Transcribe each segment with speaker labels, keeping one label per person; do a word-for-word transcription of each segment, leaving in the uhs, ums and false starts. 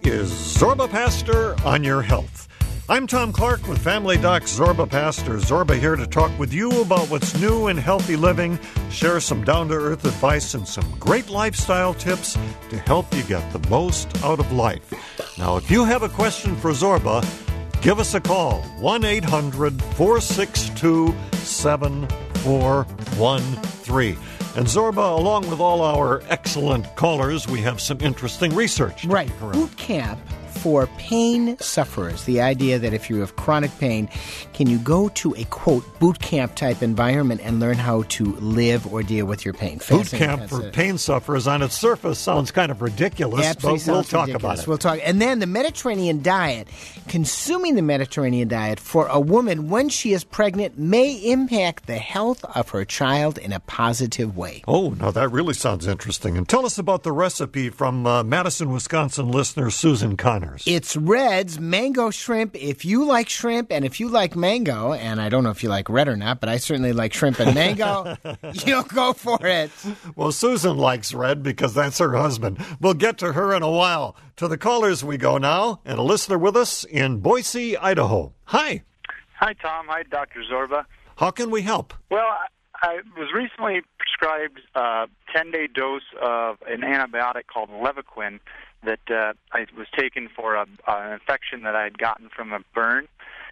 Speaker 1: is Zorba Pastor on your health. I'm Tom Clark with Family Doc Zorba Pastor. Zorba here to talk with you about what's new in healthy living, share some down-to-earth advice and some great lifestyle tips to help you get the most out of life. Now, if you have a question for Zorba, give us a call, one eight hundred four six two seven four one three. And Zorba, along with all our excellent callers, we have some interesting research.
Speaker 2: Right. Boot camp for pain sufferers. The idea that if you have chronic pain, can you go to a, quote, boot camp type environment and learn how to live or deal with your pain?
Speaker 1: Boot camp for pain sufferers on its surface sounds kind of ridiculous,
Speaker 2: Absolutely
Speaker 1: but we'll talk
Speaker 2: ridiculous.
Speaker 1: about it.
Speaker 2: We'll talk. And then the Mediterranean diet. Consuming the Mediterranean diet for a woman when she is pregnant may impact the health of her child in a positive way.
Speaker 1: Oh, now that really sounds interesting. And tell us about the recipe from uh, Madison, Wisconsin listener Susan Connors.
Speaker 2: It's Red's Mango Shrimp. If you like shrimp and if you like mango, and I don't know if you like red or not, but I certainly like shrimp and mango, you'll go for it.
Speaker 1: Well, Susan likes red because that's her husband. We'll get to her in a while. To the callers we go now, and a listener with us in Boise, Idaho. Hi.
Speaker 3: Hi, Tom. Hi, Doctor Zorba.
Speaker 1: How can we help?
Speaker 3: Well, I, I was recently prescribed a ten-day dose of an antibiotic called Levaquin that uh, I was taking for a, an infection that I had gotten from a burn.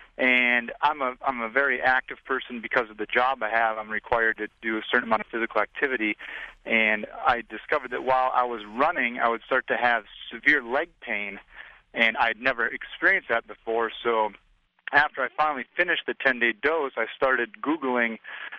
Speaker 3: And I'm a I'm a very active person because of the job I have. I'm required to do a certain amount of physical activity. And I discovered that while I was running, I would start to have severe leg pain, and I'd never experienced that before. So after I finally finished the ten-day dose, I started Googling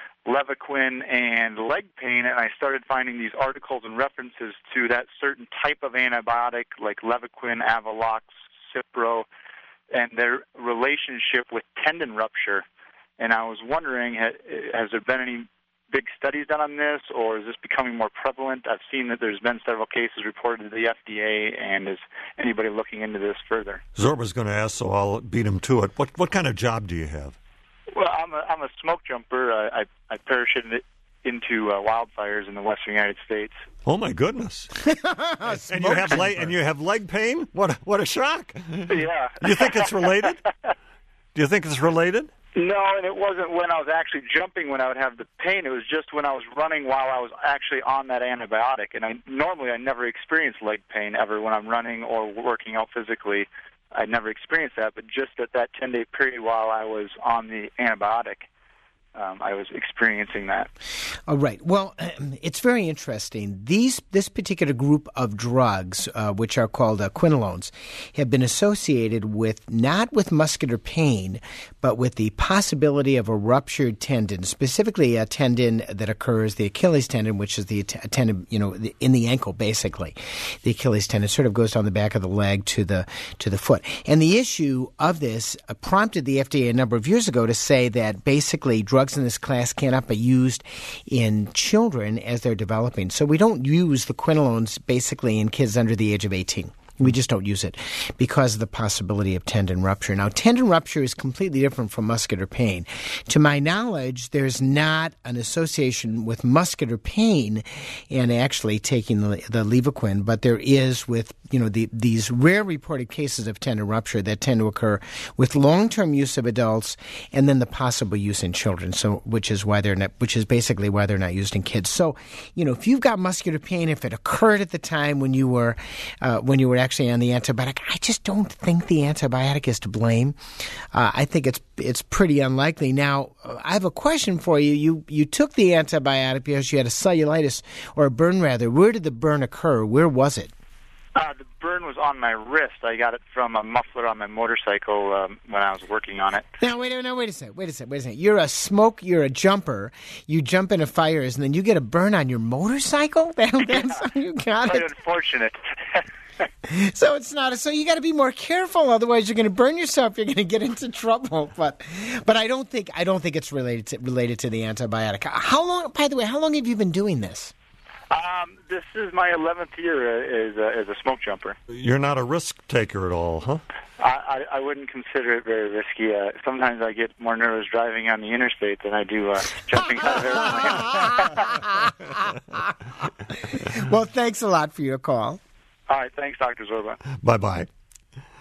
Speaker 3: Levaquin and leg pain, and I started finding these articles and references to that certain type of antibiotic like Levaquin, Avalox, Cipro, and their relationship with tendon rupture. And I was wondering, has there been any big studies done on this, or is this becoming more prevalent? I've seen that there's been several cases reported to the F D A, and is anybody looking into this further?
Speaker 1: Zorba's going to ask, so I'll beat him to it. What what kind of job do you have?
Speaker 3: Well, I'm a, I'm a smoke jumper. I, I, I parachuted into uh, wildfires in the western United States.
Speaker 1: Oh my goodness! and you have leg and you have leg pain. What a, what a shock!
Speaker 3: Yeah.
Speaker 1: You think it's related? Do you think it's related?
Speaker 3: No, and it wasn't when I was actually jumping when I would have the pain. It was just when I was running while I was actually on that antibiotic. And I normally I never experience leg pain ever when I'm running or working out physically. I never experienced that, but just at that ten-day period while I was on the antibiotic, um, I was experiencing that.
Speaker 2: All right. Well, it's very interesting. These this particular group of drugs, uh, which are called uh, quinolones, have been associated with not with muscular pain, but with the possibility of a ruptured tendon, specifically a tendon that occurs, the Achilles tendon, which is the t- tendon, you know, the, in the ankle, basically. The Achilles tendon sort of goes down the back of the leg to the to the foot. And the issue of this uh, prompted the F D A a number of years ago to say that basically drugs in this class cannot be used in children as they're developing. So we don't use the quinolones basically in kids under the age of eighteen. We just don't use it because of the possibility of tendon rupture. Now, tendon rupture is completely different from muscular pain. To my knowledge, there's not an association with muscular pain and actually taking the, the Levaquin, but there is with, you know, the, these rare reported cases of tendon rupture that tend to occur with long-term use of adults and then the possible use in children. So, which is why they're not, which is basically why they're not used in kids. So, you know, if you've got muscular pain, if it occurred at the time when you were, uh, when you were actually on the antibiotic, I just don't think the antibiotic is to blame. Uh, I think it's it's pretty unlikely. Now, I have a question for you. You you took the antibiotic because you had a cellulitis or a burn, rather. Where did the burn occur? Where was it?
Speaker 3: Uh, the burn was on my wrist. I got it from a muffler on my motorcycle um, when I was working on it.
Speaker 2: Now, wait, no, wait a second, wait a second, wait a second. You're a smoke, you're a jumper. You jump into fires, and then you get a burn on your motorcycle? That, that's how you got
Speaker 3: Quite
Speaker 2: it.
Speaker 3: unfortunate.
Speaker 2: So it's not. So you got to be more careful. Otherwise, you're going to burn yourself. You're going to get into trouble. But, but I don't think I don't think it's related to related to the antibiotic. How long? By the way, how long have you been doing this?
Speaker 3: Um, this is my eleventh year as a, as a smoke jumper.
Speaker 1: You're not a risk taker at all, huh?
Speaker 3: I, I, I wouldn't consider it very risky. Uh, sometimes I get more nervous driving on the interstate than I do uh, jumping out of airplanes.
Speaker 2: Well, thanks a lot for your call.
Speaker 3: All right, thanks, Doctor Zorba.
Speaker 1: Bye-bye.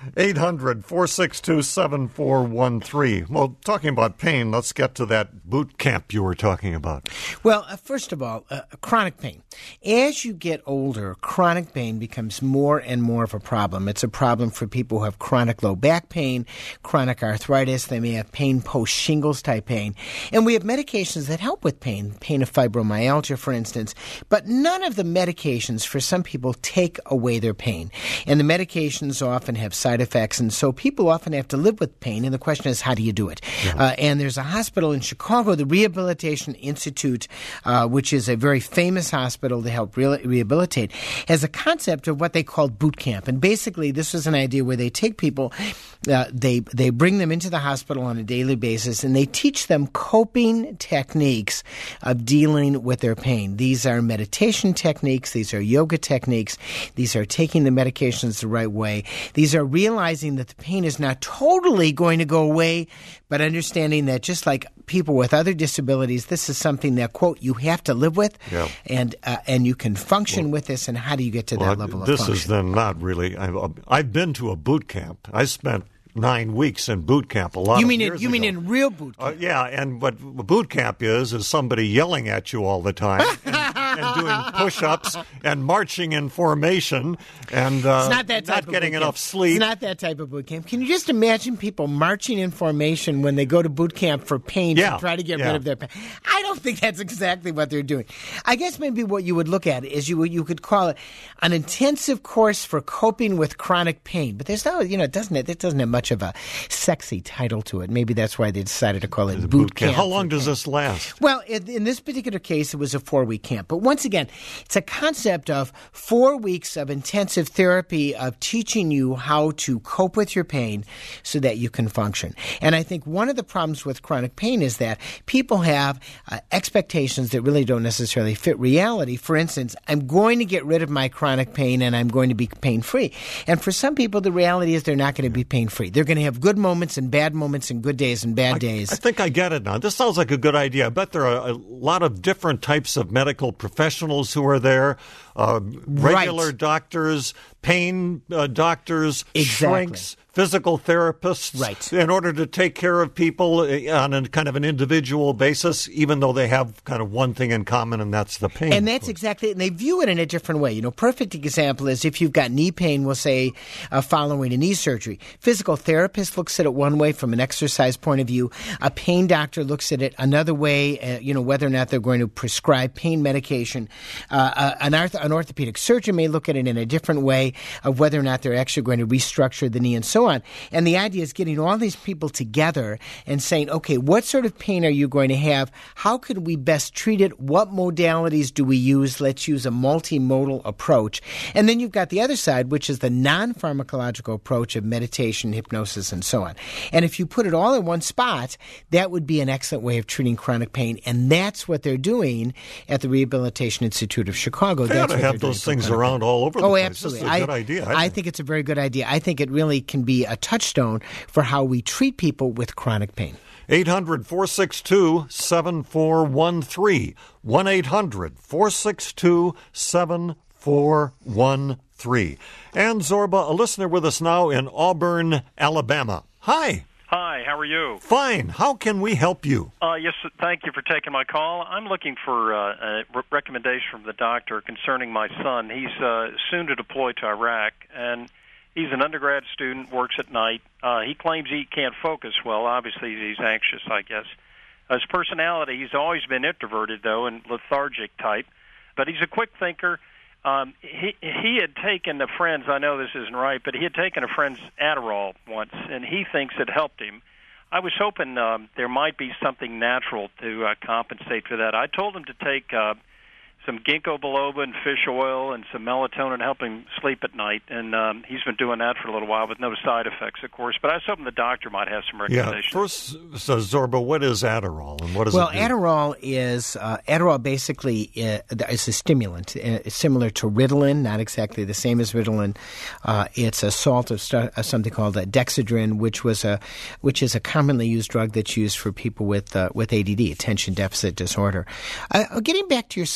Speaker 1: eight hundred, four six two, seven four one three. Well, talking about pain, let's get to that boot camp you were talking about.
Speaker 2: Well, uh, first of all, uh, chronic pain. As you get older, chronic pain becomes more and more of a problem. It's a problem for people who have chronic low back pain, chronic arthritis. They may have pain post-shingles type pain. And we have medications that help with pain, pain of fibromyalgia, for instance. But none of the medications for some people take away their pain. And the medications often have side effects. And so people often have to live with pain. And the question is, how do you do it? Yeah. Uh, and there's a hospital in Chicago, the Rehabilitation Institute, uh, which is a very famous hospital to help re- rehabilitate, has a concept of what they call boot camp. And basically, this is an idea where they take people, uh, they they bring them into the hospital on a daily basis, and they teach them coping techniques of dealing with their pain. These are meditation techniques. These are yoga techniques. These are taking the medications the right way. These are realizing that the pain is not totally going to go away, but understanding that just like people with other disabilities, this is something that, quote, you have to live with, yeah. and uh, and you can function well, with this, and how do you get to
Speaker 1: well,
Speaker 2: that level of
Speaker 1: this
Speaker 2: function?
Speaker 1: This is then not really – I've, I've been to a boot camp. I spent nine weeks in boot camp a lot
Speaker 2: you
Speaker 1: of
Speaker 2: mean
Speaker 1: years
Speaker 2: in, You
Speaker 1: ago.
Speaker 2: mean in real boot camp?
Speaker 1: Uh, yeah, and what boot camp is is somebody yelling at you all the time and, and doing push-ups and marching in formation and uh,
Speaker 2: it's not, that type
Speaker 1: not
Speaker 2: of
Speaker 1: getting
Speaker 2: boot
Speaker 1: enough
Speaker 2: camp.
Speaker 1: sleep.
Speaker 2: It's not that type of boot camp. Can you just imagine people marching in formation when they go to boot camp for pain
Speaker 1: yeah,
Speaker 2: to try to get
Speaker 1: yeah.
Speaker 2: rid of their pain? I don't think that's exactly what they're doing. I guess maybe what you would look at is you you could call it an intensive course for coping with chronic pain. But there's no, you know, it doesn't it doesn't have much of a sexy title to it. Maybe that's why they decided to call it boot, boot camp.
Speaker 1: camp. How long does this last?
Speaker 2: Well, in, in this particular case, it was a four-week camp. But once again, it's a concept of four weeks of intensive therapy of teaching you how to cope with your pain so that you can function. And I think one of the problems with chronic pain is that people have uh, expectations that really don't necessarily fit reality. For instance, I'm going to get rid of my chronic pain and I'm going to be pain-free. And for some people, the reality is they're not going to be pain-free. They're going to have good moments and bad moments and good days and bad
Speaker 1: I,
Speaker 2: days.
Speaker 1: I think I get it now. This sounds like a good idea. I bet there are a lot of different types of medical professionals who are there, uh, regular
Speaker 2: right.
Speaker 1: doctors, pain uh, doctors,
Speaker 2: exactly.
Speaker 1: shrinks, physical therapists,
Speaker 2: right.
Speaker 1: in order to take care of people on a kind of an individual basis, even though they have kind of one thing in common, and that's the pain.
Speaker 2: And that's exactly, and they view it in a different way. You know, perfect example is if you've got knee pain, we'll say uh, following a knee surgery. Physical therapist looks at it one way from an exercise point of view. A pain doctor looks at it another way, uh, you know, whether or not they're going to prescribe pain medication. Uh, uh, an, orth- an orthopedic surgeon may look at it in a different way of whether or not they're actually going to restructure the knee and so on. And the idea is getting all these people together and saying, okay, what sort of pain are you going to have? How could we best treat it? What modalities do we use? Let's use a multimodal approach. And then you've got the other side, which is the non-pharmacological approach of meditation, hypnosis, and so on. And if you put it all in one spot, that would be an excellent way of treating chronic pain. And that's what they're doing at the Rehabilitation Institute of Chicago.
Speaker 1: They
Speaker 2: that's
Speaker 1: ought to have those things around all over the
Speaker 2: oh,
Speaker 1: place.
Speaker 2: Absolutely.
Speaker 1: This is a good
Speaker 2: I,
Speaker 1: idea. I,
Speaker 2: I
Speaker 1: think.
Speaker 2: think it's a very good idea. I think it really can be a touchstone for how we treat people with chronic pain.
Speaker 1: eight hundred, four six two, seven four one three. one eight hundred, four six two, seven four one three. And Zorba, a listener with us now in Auburn, Alabama. Hi.
Speaker 4: Hi, how are you?
Speaker 1: Fine. How can we help you?
Speaker 4: Uh, yes, thank you for taking my call. I'm looking for uh, a re- recommendation from the doctor concerning my son. He's uh, soon to deploy to Iraq, and he's an undergrad student, works at night. Uh, he claims he can't focus well. Obviously, he's anxious, I guess. His personality, he's always been introverted, though, and lethargic type, but he's a quick thinker. Um, he he had taken a friend's, I know this isn't right, but he had taken a friend's Adderall once, and he thinks it helped him. I was hoping um, there might be something natural to uh, compensate for that. I told him to take uh, some ginkgo biloba and fish oil and some melatonin to help him sleep at night, and um, he's been doing that for a little while with no side effects, of course. But I was hoping the doctor might have some recommendations.
Speaker 1: Yeah, first, so Zorba, what is Adderall, and what does
Speaker 2: well,
Speaker 1: it do?
Speaker 2: Well, Adderall is uh, Adderall basically uh, is a stimulant. Uh, it's similar to Ritalin, not exactly the same as Ritalin. Uh, it's a salt of stu- uh, something called uh, Dexedrine, which was a which is a commonly used drug that's used for people with uh, with A D D, attention deficit disorder. Uh, getting back to your son's issue.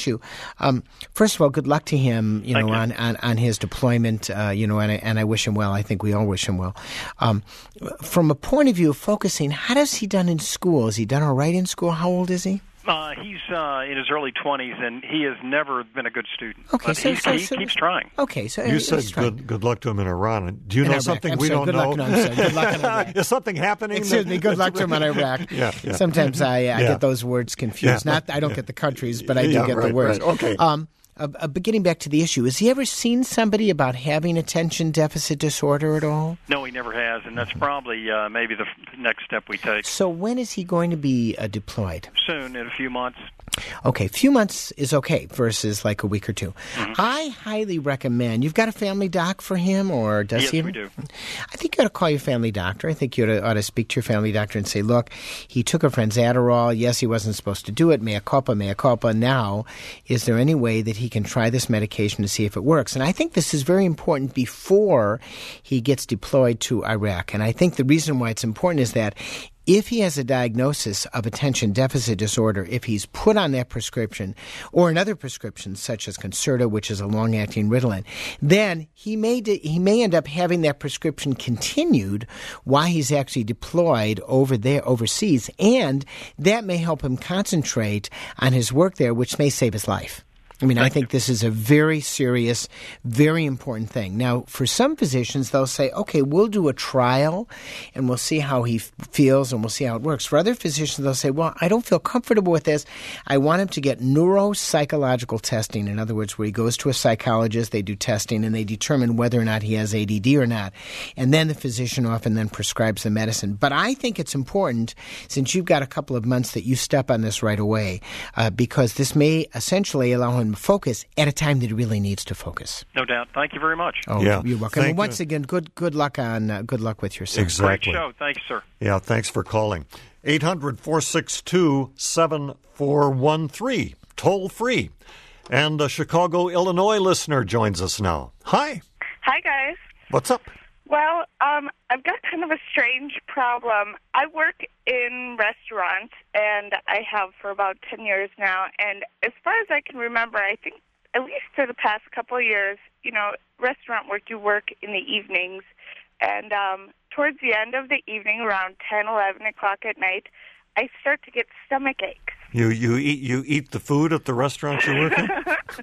Speaker 2: issue. Um, first of all, good luck to him, you
Speaker 4: Thank
Speaker 2: know,
Speaker 4: you.
Speaker 2: on, on, on his deployment, uh, you know, and I, and I wish him well. I think we all wish him well. Um, from a point of view of focusing, how does he done in school? Is he done all right in school? How old is he?
Speaker 4: Uh, he's uh, in his early twenties, and he has never been a good student.
Speaker 2: Okay,
Speaker 4: but
Speaker 2: so-
Speaker 4: he's,
Speaker 2: so-
Speaker 4: he
Speaker 2: so-
Speaker 4: keeps trying.
Speaker 2: Okay, so
Speaker 1: You
Speaker 2: he's
Speaker 1: said
Speaker 2: trying.
Speaker 1: good good luck to him in Iran. Do you
Speaker 2: In
Speaker 1: know
Speaker 2: Iraq.
Speaker 1: something
Speaker 2: I'm
Speaker 1: we
Speaker 2: sorry,
Speaker 1: don't
Speaker 2: good
Speaker 1: know?
Speaker 2: luck, no, I'm sorry. Good luck in Iraq.
Speaker 1: Is something happening?
Speaker 2: Excuse
Speaker 1: that-
Speaker 2: me. Good luck to him on Iraq.
Speaker 1: Yeah, yeah.
Speaker 2: Sometimes I, I
Speaker 1: Yeah.
Speaker 2: get those words confused.
Speaker 1: Yeah.
Speaker 2: Not I don't get the countries, but I do
Speaker 1: Yeah,
Speaker 2: get
Speaker 1: right,
Speaker 2: the words.
Speaker 1: right. Okay.
Speaker 2: Um, uh, uh, but getting back to the issue, has he ever seen somebody about having attention deficit disorder at all?
Speaker 4: No, he never has, and that's probably uh, maybe the f- next step we take.
Speaker 2: So when is he going to be uh, deployed?
Speaker 4: Soon, in a few months.
Speaker 2: Okay, a few months is okay versus like a week or two.
Speaker 4: Mm-hmm.
Speaker 2: I highly recommend. You've got a family doc for him, or does
Speaker 4: Yes,
Speaker 2: he?
Speaker 4: we do.
Speaker 2: I think you ought to call your family doctor. I think you ought to, ought to speak to your family doctor and say, look, he took a friend's Adderall. Yes, he wasn't supposed to do it. Mea culpa, mea culpa. Now, is there any way that he can try this medication to see if it works? And I think this is very important before he gets deployed to Iraq. And I think the reason why it's important is that if he has a diagnosis of attention deficit disorder, if he's put on that prescription or another prescription such as Concerta, which is a long-acting Ritalin, then he may de- he may end up having that prescription continued while he's actually deployed over there overseas, and that may help him concentrate on his work there, which may save his life. I mean, I think this is a very serious, very important thing. Now, for some physicians, they'll say, okay, we'll do a trial and we'll see how he f- feels and we'll see how it works. For other physicians, they'll say, well, I don't feel comfortable with this. I want him to get neuropsychological testing. In other words, where he goes to a psychologist, they do testing, and they determine whether or not he has A D D or not. And then the physician often then prescribes the medicine. But I think it's important, since you've got a couple of months, that you step on this right away, uh, because this may essentially allow him focus at a time that he really needs to focus.
Speaker 4: No doubt. Thank you very much.
Speaker 2: Oh,
Speaker 1: Yeah.
Speaker 2: you're welcome.
Speaker 1: Thank
Speaker 2: And once
Speaker 1: you.
Speaker 2: again, good good luck on uh, good luck with your son.
Speaker 1: Exactly.
Speaker 4: Great show. Thank you, sir.
Speaker 1: Yeah, thanks for calling. eight hundred, four six two, seven four one three, toll free. And a Chicago, Illinois listener joins us now. Hi.
Speaker 5: Hi, guys.
Speaker 1: What's up?
Speaker 5: Well, um, I've got kind of a strange problem. I work in restaurants, and I have for about ten years now. And as far as I can remember, I think at least for the past couple of years, you know, restaurant work, you work in the evenings. And um, towards the end of the evening, around ten, eleven o'clock at night, I start to get stomach aches.
Speaker 1: You you eat you eat the food at the restaurant you work in?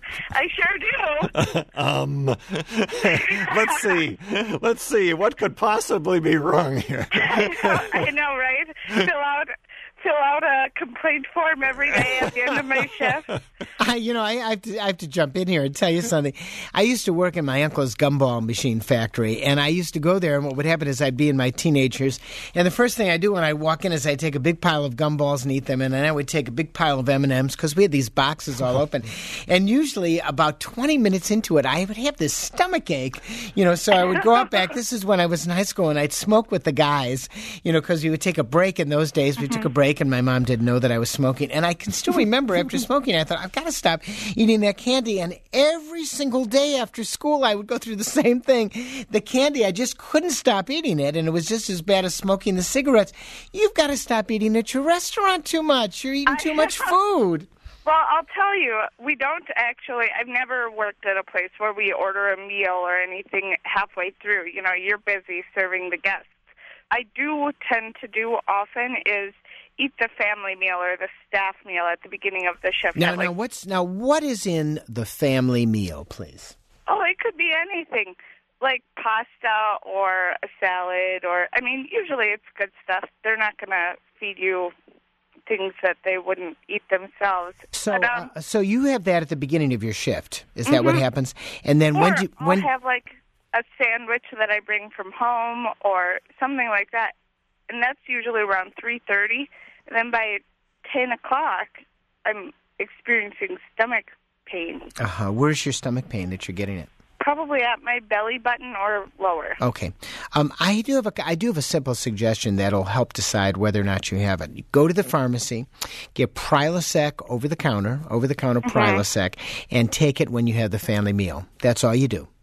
Speaker 5: I sure do.
Speaker 1: um, let's see. Let's see. What could possibly be wrong here?
Speaker 5: I know, right? Fill out fill out a complaint form every day at the end of my shift.
Speaker 2: I, you know, I, I, have to, I have to jump in here and tell you something. I used to work in my uncle's gumball machine factory, and I used to go there, and what would happen is I'd be in my teenagers, and the first thing I do when I walk in is I take a big pile of gumballs and eat them, and then I would take a big pile of M and M's because we had these boxes all open. And usually about twenty minutes into it, I would have this stomach ache, you know, so I would go out back. This is when I was in high school, and I'd smoke with the guys, you know, because we would take a break in those days. We mm-hmm. took a break, and my mom didn't know that I was smoking. And I can still remember after smoking, I thought, I've got to stop eating that candy. And every single day after school, I would go through the same thing. The candy, I just couldn't stop eating it, and it was just as bad as smoking the cigarettes. You've got to stop eating at your restaurant too much. You're eating too much food.
Speaker 5: Well, I'll tell you, we don't actually, I've never worked at a place where we order a meal or anything halfway through. You know, you're busy serving the guests. I do tend to do often is eat the family meal or the staff meal at the beginning of the shift.
Speaker 2: Now,
Speaker 5: like,
Speaker 2: now, what's now? What is in the family meal, please?
Speaker 5: Oh, it could be anything, like pasta or a salad, or I mean, usually it's good stuff. They're not going to feed you things that they wouldn't eat themselves.
Speaker 2: So,
Speaker 5: but, um,
Speaker 2: uh, so you have that at the beginning of your shift. Is that
Speaker 5: mm-hmm.
Speaker 2: what happens? And then
Speaker 5: or
Speaker 2: when do you, when
Speaker 5: I'll have like a sandwich that I bring from home or something like that, and that's usually around three thirty. And then by ten o'clock, I'm experiencing stomach pain.
Speaker 2: Uh-huh. Where's your stomach pain that you're getting it?
Speaker 5: Probably at my belly button or lower.
Speaker 2: Okay. Um, I do have a I do have a simple suggestion that'll help decide whether or not you have it. You go to the pharmacy, get Prilosec over the counter, over the counter mm-hmm. Prilosec, and take it when you have the family meal. That's all you do.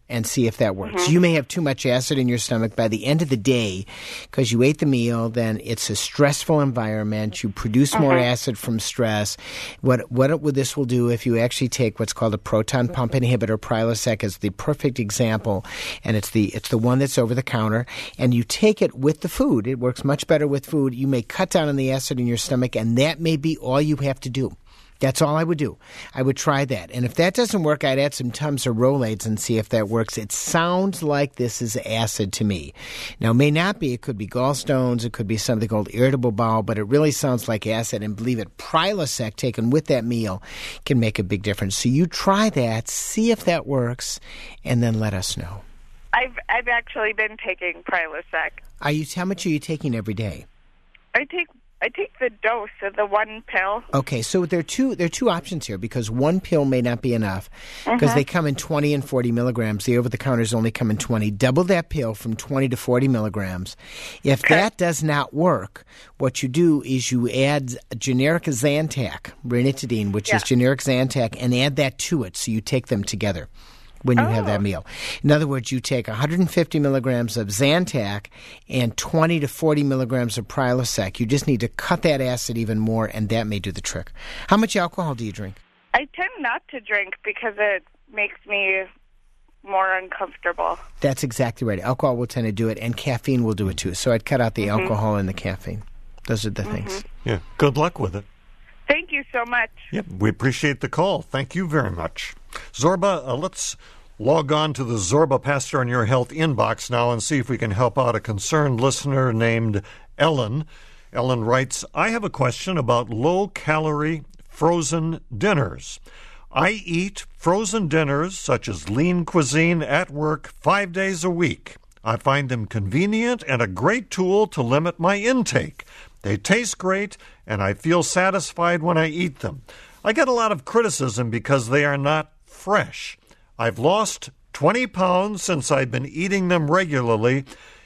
Speaker 2: and see if that works.
Speaker 5: Mm-hmm.
Speaker 2: You may have too much acid in your stomach by the end of the day because you ate the meal. Then it's a stressful environment. You produce more
Speaker 5: Mm-hmm.
Speaker 2: acid from stress. What what it, this will do if you actually take what's called a proton pump inhibitor, Prilosec is the perfect example, and it's the it's the one that's over the counter, and you take it with the food. It works much better with food. You may cut down on the acid in your stomach, and that may be all you have to do. That's all I would do. I would try that. And if that doesn't work, I'd add some Tums or Rolaids and see if that works. It sounds like this is acid to me. Now, it may not be. It could be gallstones. It could be something called irritable bowel, but it really sounds like acid. And believe it, Prilosec taken with that meal can make a big difference. So you try that, see if that works, and then let us know.
Speaker 5: I've I've actually been taking Prilosec.
Speaker 2: Are you, how much are you taking every day?
Speaker 5: I take I take the dose of the one pill.
Speaker 2: Okay, so there are two there are two options here because one pill may not be enough because
Speaker 5: Uh-huh.
Speaker 2: they come in twenty and forty milligrams. The over-the-counters only come in twenty. Double that pill from twenty to forty milligrams. If
Speaker 5: Okay.
Speaker 2: that does not work, what you do is you add generic Zantac, ranitidine, which
Speaker 5: Yeah.
Speaker 2: is generic Zantac, and add that to it so you take them together when you have that
Speaker 5: Oh.
Speaker 2: meal. In other words, you take one hundred fifty milligrams of Zantac and twenty to forty milligrams of Prilosec. You just need to cut that acid even more, and that may do the trick. How much alcohol do you drink?
Speaker 5: I tend not to drink because it makes me more uncomfortable.
Speaker 2: That's exactly right. Alcohol will tend to do it, and caffeine will do it too. So I'd cut out the
Speaker 5: Mm-hmm.
Speaker 2: alcohol and the caffeine. Those are the things.
Speaker 1: Yeah. Good luck with it.
Speaker 5: Thank you so much.
Speaker 1: Yep. We appreciate the call. Thank you very much. Zorba, uh, let's log on to the Zorba Pastor on Your Health inbox now and see if we can help out a concerned listener named Ellen. Ellen writes, I have a question about low-calorie frozen dinners. I eat frozen dinners such as lean cuisine at work five days a week. I find them convenient and a great tool to limit my intake. They taste great, and I feel satisfied when I eat them. I get a lot of criticism because they are not fresh. I've lost twenty pounds since I've been eating them regularly.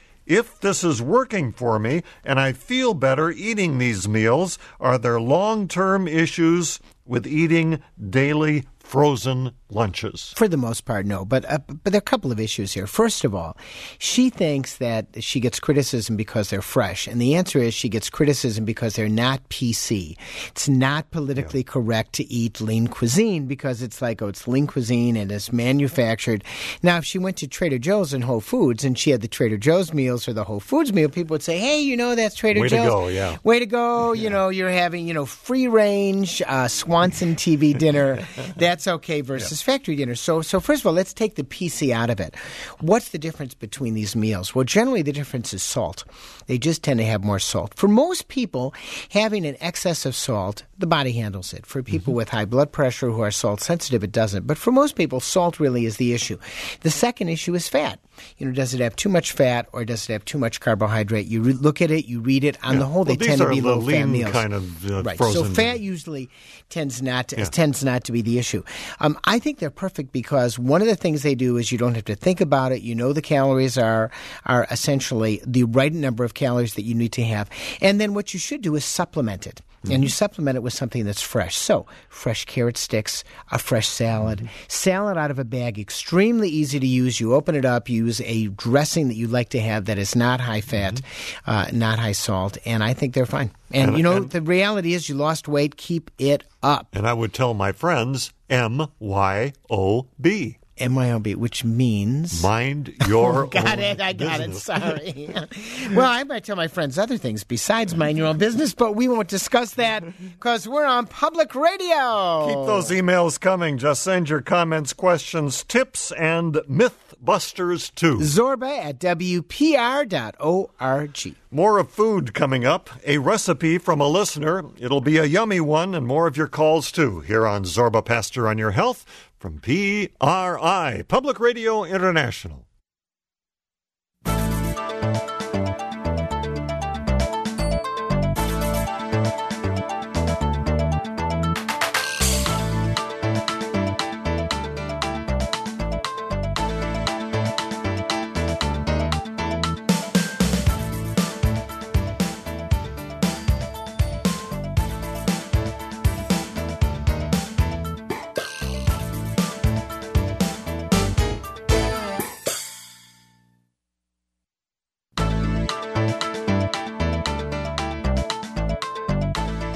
Speaker 1: If this is working for me and I feel better eating these meals, are there long-term issues with eating daily frozen lunches?
Speaker 2: For the most part, no. But uh, but there are a couple of issues here. First of all, she thinks that she gets criticism because they're fresh. And the answer is she gets criticism because they're not P C. It's not politically yeah. correct to eat lean cuisine because it's like, oh, it's lean cuisine and it's manufactured. Now, if she went to Trader Joe's and Whole Foods and she had the Trader Joe's meals or the Whole Foods meal, people would say, hey, you know, that's Trader
Speaker 1: Way
Speaker 2: Joe's.
Speaker 1: Way to go, yeah.
Speaker 2: Way to go. Yeah. You know, you're having, you know, free-range uh, Swanson T V dinner. That's okay versus yeah. factory dinner. So, so first of all, let's take the P C out of it. What's the difference between these meals? Well, generally the difference is salt. They just tend to have more salt. For most people, having an excess of salt, the body handles it. For people mm-hmm. with high blood pressure who are salt sensitive, it doesn't. But for most people, salt really is the issue. The second issue is fat. You know, does it have too much fat or does it have too much carbohydrate? You re- look at it, you read it. On
Speaker 1: yeah.
Speaker 2: the whole,
Speaker 1: well,
Speaker 2: they tend to be
Speaker 1: the
Speaker 2: low-fat meals.
Speaker 1: kind of uh,
Speaker 2: right.
Speaker 1: frozen.
Speaker 2: So fat usually tends not to,
Speaker 1: yeah.
Speaker 2: tends not to be the issue. Um, I think they're perfect because one of the things they do is you don't have to think about it. You know the calories are are essentially the right number of calories that you need to have. And then what you should do is supplement it. Mm-hmm. And you supplement it with something that's fresh. So fresh carrot sticks, a fresh salad, mm-hmm. salad out of a bag, extremely easy to use. You open it up, use a dressing that you like to have that is not high fat, mm-hmm. uh, not high salt, and I think they're fine. And, and you know, and, the reality is you lost weight, keep it up.
Speaker 1: And I would tell my friends M Y O B.
Speaker 2: M Y O B, which means...
Speaker 1: Mind your
Speaker 2: oh, got
Speaker 1: own
Speaker 2: it, I got
Speaker 1: business.
Speaker 2: it, sorry. Well, I might tell my friends other things besides mind your own business, but we won't discuss that because we're on public radio.
Speaker 1: Keep those emails coming. Just send your comments, questions, tips, and Mythbusters too.
Speaker 2: Zorba at W P R dot org.
Speaker 1: More of food coming up. A recipe from a listener. It'll be a yummy one, and more of your calls too, here on Zorba Pastor on Your Health from P R I, Public Radio International.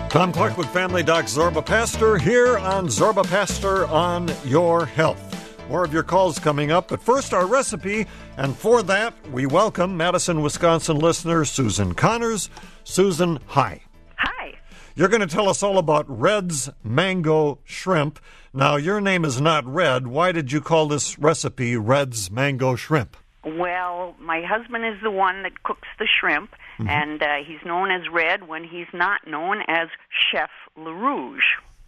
Speaker 1: Tom Clark with Family Doc Zorba Pastor here on Zorba Pastor on Your Health. More of your calls coming up, but first our recipe, and for that we welcome Madison, Wisconsin listener Susan Connors. Susan, hi.
Speaker 6: Hi.
Speaker 1: You're going to tell us all about Red's Mango Shrimp. Now, your name is not Red. Why did you call this recipe Red's Mango Shrimp?
Speaker 6: Well, my husband is the one that cooks the shrimp, mm-hmm. and uh, he's known as Red when he's not known as Chef LaRouge.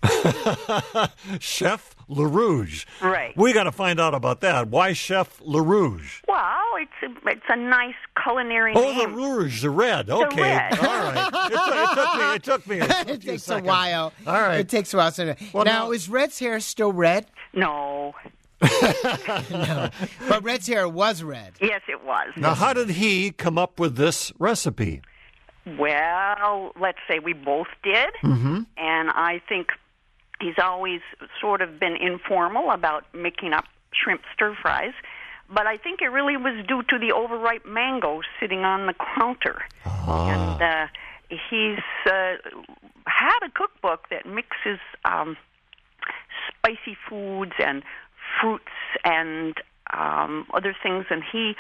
Speaker 1: Chef LaRouge.
Speaker 6: Right.
Speaker 1: We got to find out about that. Why Chef LaRouge?
Speaker 6: Well, it's a, it's a nice culinary
Speaker 1: oh,
Speaker 6: name.
Speaker 1: Oh, the rouge, the red. Okay.
Speaker 6: The red.
Speaker 1: All right. It, it took me. It took me. A
Speaker 2: it takes
Speaker 1: seconds.
Speaker 2: a while.
Speaker 1: All right.
Speaker 2: It takes a while. So,
Speaker 1: well,
Speaker 2: now,
Speaker 1: now,
Speaker 2: is Red's hair still red?
Speaker 6: No.
Speaker 2: No. But Red's hair was red.
Speaker 6: Yes, it was.
Speaker 1: Now, how did he come up with this recipe?
Speaker 6: Well, let's say we both did,
Speaker 1: mm-hmm.
Speaker 6: and I think he's always sort of been informal about making up shrimp stir fries, but I think it really was due to the overripe mango sitting on the counter.
Speaker 1: Ah.
Speaker 6: And uh, he's uh, had a cookbook that mixes um, spicy foods and fruits and um, other things, and he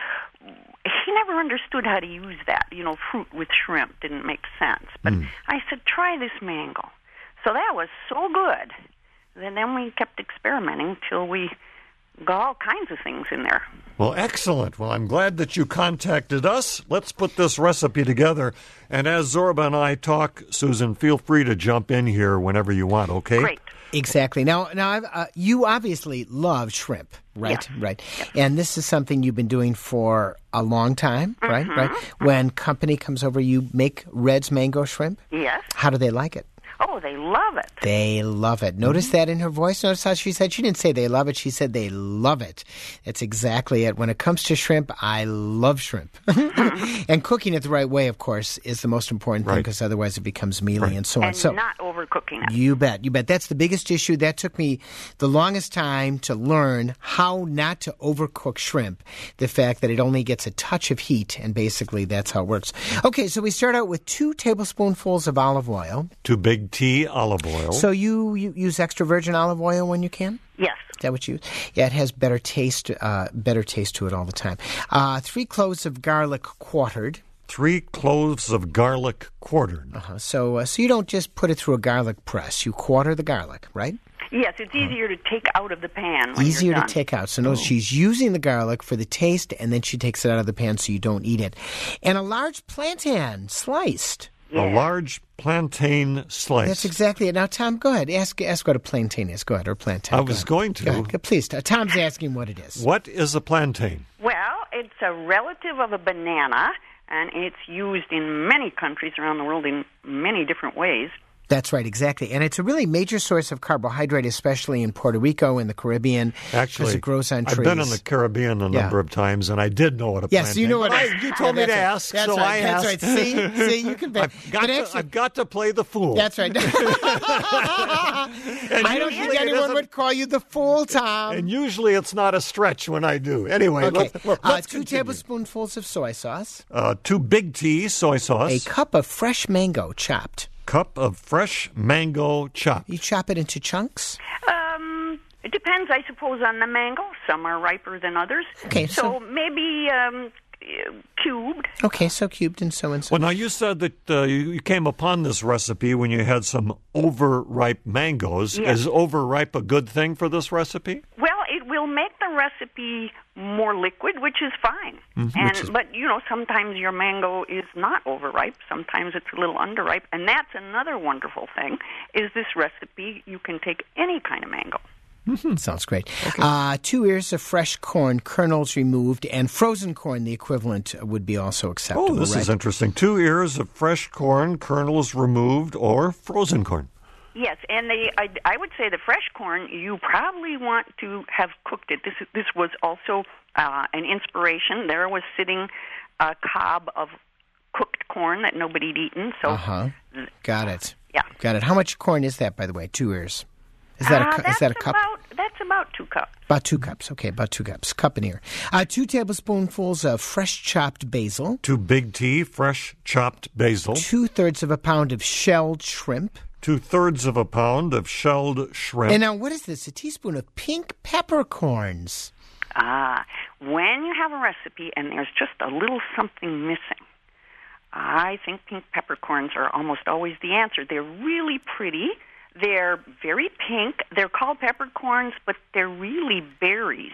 Speaker 6: he never understood how to use that. You know, fruit with shrimp didn't make sense. But mm. I said, try this mango. So that was so good. And then we kept experimenting till we got all kinds of things in there.
Speaker 1: Well, excellent. Well, I'm glad that you contacted us. Let's put this recipe together. And as Zorba and I talk, Susan, feel free to jump in here whenever you want, okay?
Speaker 6: Great.
Speaker 2: Exactly. Now, now I've, uh, you obviously love shrimp, right?
Speaker 6: Yeah.
Speaker 2: Right. Yeah. And this is something you've been doing for a long time,
Speaker 6: mm-hmm.
Speaker 2: right? Right. When company comes over, you make Red's Mango Shrimp?
Speaker 6: Yes.
Speaker 2: How do they like it?
Speaker 6: Oh, they love it.
Speaker 2: They love it. Notice mm-hmm. that in her voice. Notice how she said she didn't say they love it. She said they love it. That's exactly it. When it comes to shrimp, I love shrimp. And cooking it the right way, of course, is the most important thing, because right. otherwise it becomes mealy right. and so on.
Speaker 6: And
Speaker 2: so
Speaker 6: not overcooking it.
Speaker 2: You bet. You bet. That's the biggest issue. That took me the longest time to learn how not to overcook shrimp. The fact that it only gets a touch of heat, and basically that's how it works. Okay, so we start out with two tablespoonfuls of olive oil.
Speaker 1: Two big tea olive oil.
Speaker 2: So you, you use extra virgin olive oil when you can?
Speaker 6: Yes.
Speaker 2: Is that what you use? Yeah, it has better taste, uh, better taste to it all the time. Uh, three cloves of garlic quartered.
Speaker 1: Three cloves of garlic quartered.
Speaker 2: Uh-huh. So, uh, so you don't just put it through a garlic press. You quarter the garlic, right?
Speaker 6: Yes, it's easier uh-huh. to take out of the pan when
Speaker 2: Easier
Speaker 6: you're done.
Speaker 2: to take out. So notice
Speaker 1: oh.
Speaker 2: she's using the garlic for the taste, and then she takes it out of the pan so you don't eat it. And a large plantain sliced.
Speaker 6: Yeah.
Speaker 1: A large plantain slice.
Speaker 2: That's exactly it. Now, Tom, go ahead. Ask ask what a plantain is. Go ahead, or plantain.
Speaker 1: I
Speaker 2: go
Speaker 1: was
Speaker 2: ahead.
Speaker 1: going to.
Speaker 2: Go ahead. Please, Tom's asking what it is.
Speaker 1: What is a plantain?
Speaker 6: Well, it's a relative of a banana, and it's used in many countries around the world in many different ways.
Speaker 2: That's right, exactly. And it's a really major source of carbohydrate, especially in Puerto Rico and the Caribbean.
Speaker 1: Actually,
Speaker 2: because it grows on trees.
Speaker 1: I've been in the Caribbean a
Speaker 2: yeah.
Speaker 1: number of times, and I did know what a
Speaker 2: yes,
Speaker 1: plantain is.
Speaker 2: Yes, you know what
Speaker 1: I,
Speaker 2: it is.
Speaker 1: You told me to
Speaker 2: right.
Speaker 1: ask,
Speaker 2: that's
Speaker 1: so
Speaker 2: right.
Speaker 1: I asked.
Speaker 2: That's right. See? See, you can bet.
Speaker 1: I've got,
Speaker 2: but
Speaker 1: to,
Speaker 2: actually,
Speaker 1: I've got to play the fool.
Speaker 2: That's right. I don't think anyone would call you the fool, Tom.
Speaker 1: And usually it's not a stretch when I do. Anyway,
Speaker 2: okay.
Speaker 1: let's, let's
Speaker 2: uh, Two
Speaker 1: continue.
Speaker 2: tablespoonfuls of soy sauce.
Speaker 1: Uh, two big tea soy sauce.
Speaker 2: A cup of fresh mango chopped.
Speaker 1: Cup of fresh mango chopped.
Speaker 2: You chop it into chunks?
Speaker 6: Um, it depends, I suppose, on the mango. Some are riper than others.
Speaker 2: Okay,
Speaker 6: so,
Speaker 2: so
Speaker 6: maybe um, cubed.
Speaker 2: Okay, so cubed and so and so.
Speaker 1: Well, now you said that uh, you came upon this recipe when you had some overripe mangoes.
Speaker 6: Yes.
Speaker 1: Is overripe a good thing for this recipe?
Speaker 6: Well, it will make the recipe more liquid, which is fine.
Speaker 1: Mm-hmm.
Speaker 6: And
Speaker 1: which is...
Speaker 6: But, you know, sometimes your mango is not overripe. Sometimes it's a little underripe. And that's another wonderful thing, is this recipe, you can take any kind of mango.
Speaker 2: Mm-hmm. Sounds great. Okay. Uh, two ears of fresh corn, kernels removed, and frozen corn, the equivalent, would be also acceptable.
Speaker 1: Oh, this
Speaker 2: right?
Speaker 1: is interesting. Two ears of fresh corn, kernels removed, or frozen corn.
Speaker 6: Yes, and the I, I would say the fresh corn, you probably want to have cooked it. This this was also uh, an inspiration. There was sitting a cob of cooked corn that nobody'd eaten. So,
Speaker 2: uh-huh. Got it.
Speaker 6: Yeah.
Speaker 2: Got it. How much corn is that, by the way? Two ears. Is that
Speaker 6: uh,
Speaker 2: a is that a cup?
Speaker 6: About, that's about two cups.
Speaker 2: About two cups. Okay, about two cups. Cup and ear. Uh, two tablespoonfuls of fresh chopped basil.
Speaker 1: Two big tea, fresh chopped basil.
Speaker 2: Two thirds of a pound of shelled shrimp.
Speaker 1: two-thirds of a pound of shelled shrimp.
Speaker 2: And now, what is this? A teaspoon of pink peppercorns.
Speaker 6: Ah, when you have a recipe and there's just a little something missing, I think pink peppercorns are almost always the answer. They're really pretty. They're very pink. They're called peppercorns, but they're really berries.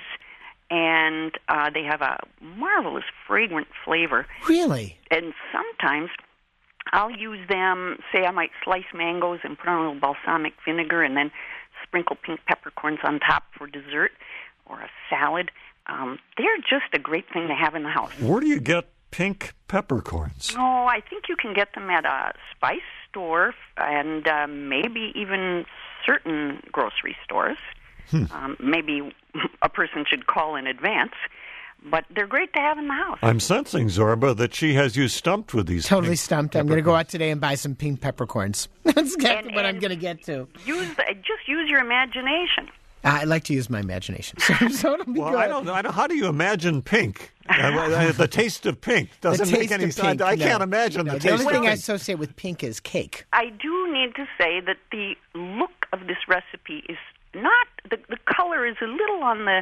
Speaker 6: And uh, they have a marvelous fragrant flavor.
Speaker 2: Really?
Speaker 6: And sometimes I'll use them, say I might slice mangoes and put on a little balsamic vinegar and then sprinkle pink peppercorns on top for dessert or a salad. Um, they're just a great thing to have in the house.
Speaker 1: Where do you get pink peppercorns?
Speaker 6: Oh, I think you can get them at a spice store and uh, maybe even certain grocery stores. Hmm. Um, maybe a person should call in advance, but they're great to have in the house.
Speaker 1: I'm sensing, Zorba, that she has you stumped with these.
Speaker 2: Totally stumped. I'm going to go out today and buy some pink peppercorns. That's exactly and, what and I'm going to get to.
Speaker 6: Use the, just use your imagination.
Speaker 2: I like to use my imagination. So, so it'll be
Speaker 1: well,
Speaker 2: good.
Speaker 1: I don't know. I don't, how do you imagine pink? uh, the taste of pink doesn't make any sense. I
Speaker 2: no.
Speaker 1: can't imagine
Speaker 2: no,
Speaker 1: the,
Speaker 2: the
Speaker 1: taste
Speaker 2: only thing
Speaker 1: of
Speaker 2: I
Speaker 1: pink.
Speaker 2: associate with pink is cake.
Speaker 6: I do need to say that the look of this recipe is not, the, the color is a little on the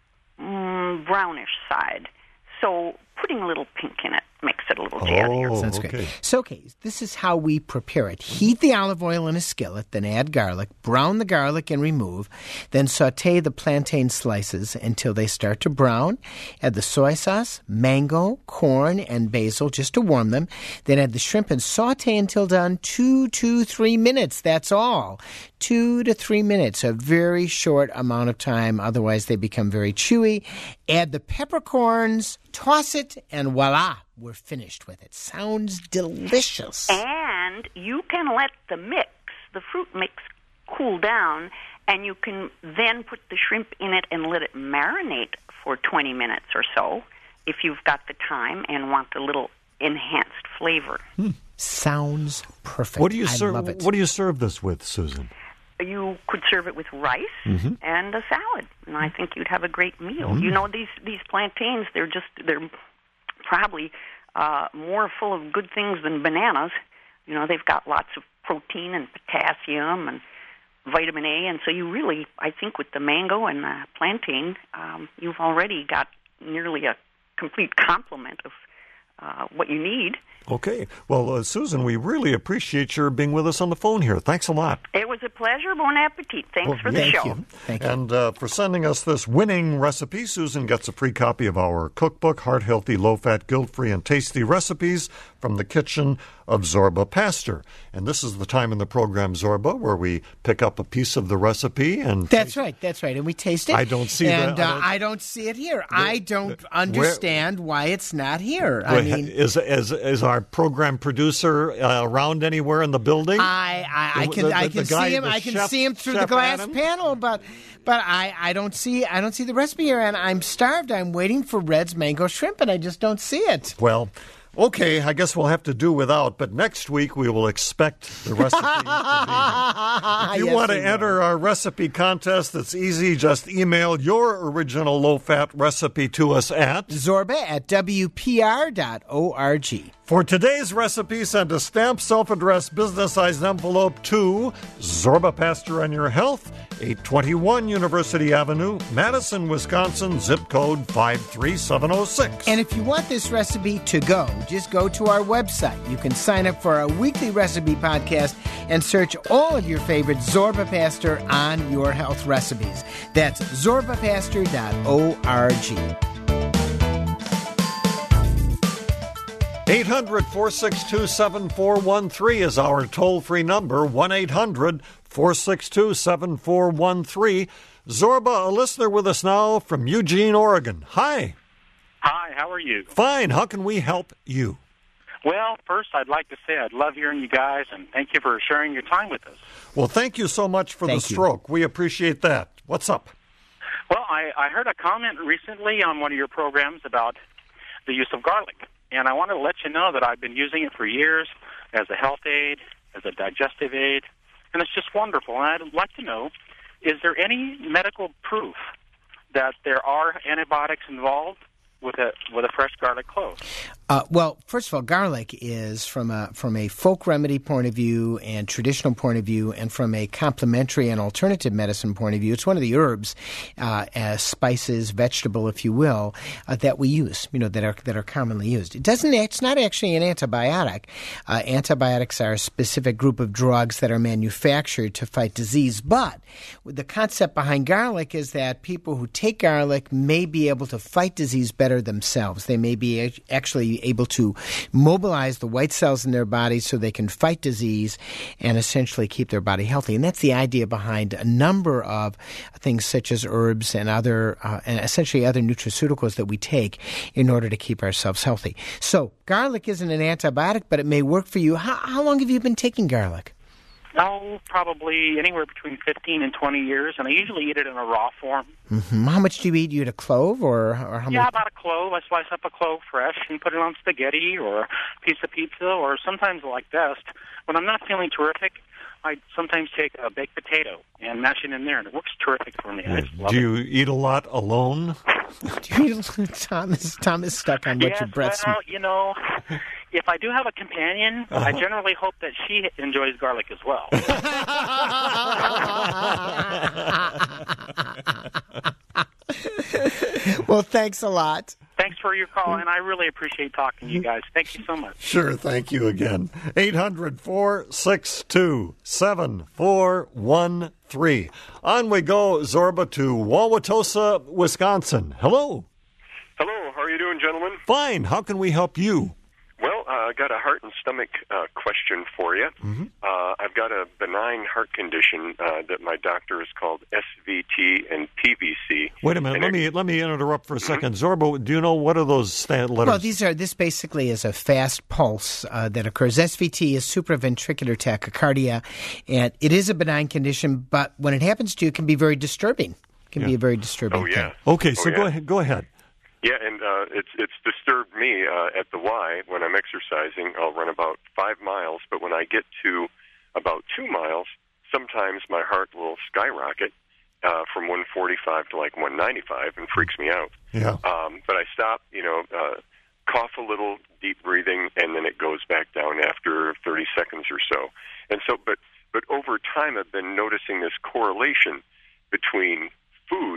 Speaker 6: mm, brownish side. So putting a little pink in it makes it a little jazzier.
Speaker 1: Oh,
Speaker 2: Sounds
Speaker 1: okay.
Speaker 2: great. So, okay, this is how we prepare it. Heat the olive oil in a skillet, then add garlic, brown the garlic and remove, then saute the plantain slices until they start to brown. Add the soy sauce, mango, corn, and basil just to warm them. Then add the shrimp and saute until done. Two to three minutes, that's all. Two to three minutes, a very short amount of time. Otherwise, they become very chewy. Add the peppercorns, toss it, and voila, we're finished with it. Sounds delicious.
Speaker 6: And you can let the mix, the fruit mix, cool down, and you can then put the shrimp in it and let it marinate for twenty minutes or so if you've got the time and want a little enhanced flavor.
Speaker 2: Hmm. Sounds perfect.
Speaker 1: What do you
Speaker 2: I
Speaker 1: serve?
Speaker 2: love it.
Speaker 1: What do you serve this with, Susan?
Speaker 6: You could serve it with rice
Speaker 1: mm-hmm.
Speaker 6: and a salad, and I think you'd have a great meal.
Speaker 1: Mm.
Speaker 6: You know, these these plantains, they're just they're probably uh, more full of good things than bananas. You know, they've got lots of protein and potassium and vitamin A, and so you really, I think, with the mango and the plantain, um, you've already got nearly a complete complement of uh, what you need.
Speaker 1: Okay. Well, uh, Susan, we really appreciate your being with us on the phone here. Thanks a lot.
Speaker 6: It was a pleasure. Bon appetit. Thanks
Speaker 1: well,
Speaker 6: for the
Speaker 2: thank
Speaker 6: show.
Speaker 2: You. Thank you.
Speaker 1: And uh, for sending us this winning recipe, Susan gets a free copy of our cookbook, Heart Healthy, Low Fat, Guilt Free, and Tasty Recipes from the Kitchen of Zorba Pastor. And this is the time in the program, Zorba, where we pick up a piece of the recipe and
Speaker 2: That's right, that's right. And we taste it.
Speaker 1: I don't see
Speaker 2: and,
Speaker 1: that.
Speaker 2: And uh, I don't see it here. The, I don't the, understand where, why it's not here. I mean,
Speaker 1: is is is our program producer uh, around anywhere in the building?
Speaker 2: I I, I can
Speaker 1: the,
Speaker 2: I
Speaker 1: the,
Speaker 2: can
Speaker 1: the guy,
Speaker 2: see him. I can
Speaker 1: chef,
Speaker 2: see him through
Speaker 1: Chef
Speaker 2: the glass
Speaker 1: Adam?
Speaker 2: panel, but but I, I don't see I don't see the recipe here, and I'm starved. I'm waiting for Red's mango shrimp, and I just don't see it.
Speaker 1: Well. Okay, I guess we'll have to do without, but next week we will expect the recipe to be. If you
Speaker 2: yes,
Speaker 1: want to enter
Speaker 2: will.
Speaker 1: our recipe contest, it's easy. Just email your original low-fat recipe to us at
Speaker 2: Zorba at W P R dot org.
Speaker 1: For today's recipe, send a stamped self-addressed business-sized envelope to Zorba Pastor on Your Health, eight twenty-one University Avenue, Madison, Wisconsin, zip code five three seven oh six.
Speaker 2: And if you want this recipe to go, just go to our website. You can sign up for our weekly recipe podcast and search all of your favorite Zorba Pastor on Your Health recipes. That's zorba pastor dot org.
Speaker 1: eight hundred, four six two, seven four one three is our toll-free number, one eight hundred, four six two, seven four one three. Zorba, a listener with us now from Eugene, Oregon. Hi.
Speaker 7: Hi, how are you?
Speaker 1: Fine. How can we help you?
Speaker 7: Well, first, I'd like to say I love hearing you guys, and thank you for sharing your time with us.
Speaker 1: Well, thank you so much for
Speaker 2: thank
Speaker 1: the
Speaker 2: you.
Speaker 1: stroke. We appreciate that. What's up?
Speaker 7: Well, I, I heard a comment recently on one of your programs about the use of garlic. And I wanted to let you know that I've been using it for years as a health aid, as a digestive aid, and it's just wonderful. And I'd like to know, is there any medical proof that there are antibiotics involved with a with a fresh garlic clove?
Speaker 2: Uh, well, first of all, garlic is from a from a folk remedy point of view and traditional point of view, and from a complementary and alternative medicine point of view, it's one of the herbs, uh, as spices, vegetable, if you will, uh, that we use. You know that are that are commonly used. It doesn't. It's not actually an antibiotic. Uh, antibiotics are a specific group of drugs that are manufactured to fight disease. But the concept behind garlic is that people who take garlic may be able to fight disease better themselves. They may be actually able to mobilize the white cells in their body so they can fight disease and essentially keep their body healthy. And that's the idea behind a number of things such as herbs and other, uh, and essentially other nutraceuticals that we take in order to keep ourselves healthy. So garlic isn't an antibiotic, but it may work for you. How, how long have you been taking garlic?
Speaker 7: Oh, probably anywhere between fifteen and twenty years, and I usually eat it in a raw form.
Speaker 2: Mm-hmm. How much do you eat? You eat a clove, or, or how
Speaker 7: yeah,
Speaker 2: many?
Speaker 7: about a clove. I slice up a clove fresh and put it on spaghetti or a piece of pizza, or sometimes like best, when I'm not feeling terrific, I sometimes take a baked potato and mash it in there, and it works terrific for me. I just love
Speaker 1: Do you
Speaker 7: it.
Speaker 1: eat a lot alone?
Speaker 2: Do you eat, Tom, is, Tom is stuck on what
Speaker 7: yes,
Speaker 2: your breath
Speaker 7: well, you know, if I do have a companion, uh-huh. I generally hope that she enjoys garlic as well.
Speaker 2: Well, thanks a lot.
Speaker 7: Thanks for your call, and I really appreciate talking to you guys. Thank you so much.
Speaker 1: Sure, thank you again. eight hundred, four six two, seven four one three. On we go, Zorba, to Wauwatosa, Wisconsin. Hello.
Speaker 8: Hello, how are you doing, gentlemen?
Speaker 1: Fine. How can we help you?
Speaker 8: Well, uh, I got a heart and stomach uh, question for you. Mm-hmm. Uh, I've got a benign heart condition uh, that my doctor has called S V T and P V C.
Speaker 1: Wait a minute.
Speaker 8: And
Speaker 1: let
Speaker 8: it,
Speaker 1: me let me interrupt for a
Speaker 8: mm-hmm.
Speaker 1: second. Zorba, do you know what are those stand letters?
Speaker 2: Well, these are this basically is a fast pulse uh, that occurs. S V T is supraventricular tachycardia, and it is a benign condition, but when it happens to you, it can be very disturbing. It can
Speaker 1: yeah.
Speaker 2: be a very disturbing
Speaker 8: oh, yeah.
Speaker 2: thing.
Speaker 1: Okay, so
Speaker 8: oh, yeah.
Speaker 1: go ahead. Go ahead.
Speaker 8: Yeah, and uh, it's it's disturbed me uh, at the Y when I'm exercising. I'll run about five miles, but when I get to about two miles, sometimes my heart will skyrocket uh, from one forty-five to like one ninety-five and freaks me out.
Speaker 1: Yeah.
Speaker 8: Um, but I stop, you know, uh, cough a little, deep breathing, and then it goes back down after thirty seconds or so. And so, but but over time, I've been noticing this correlation between food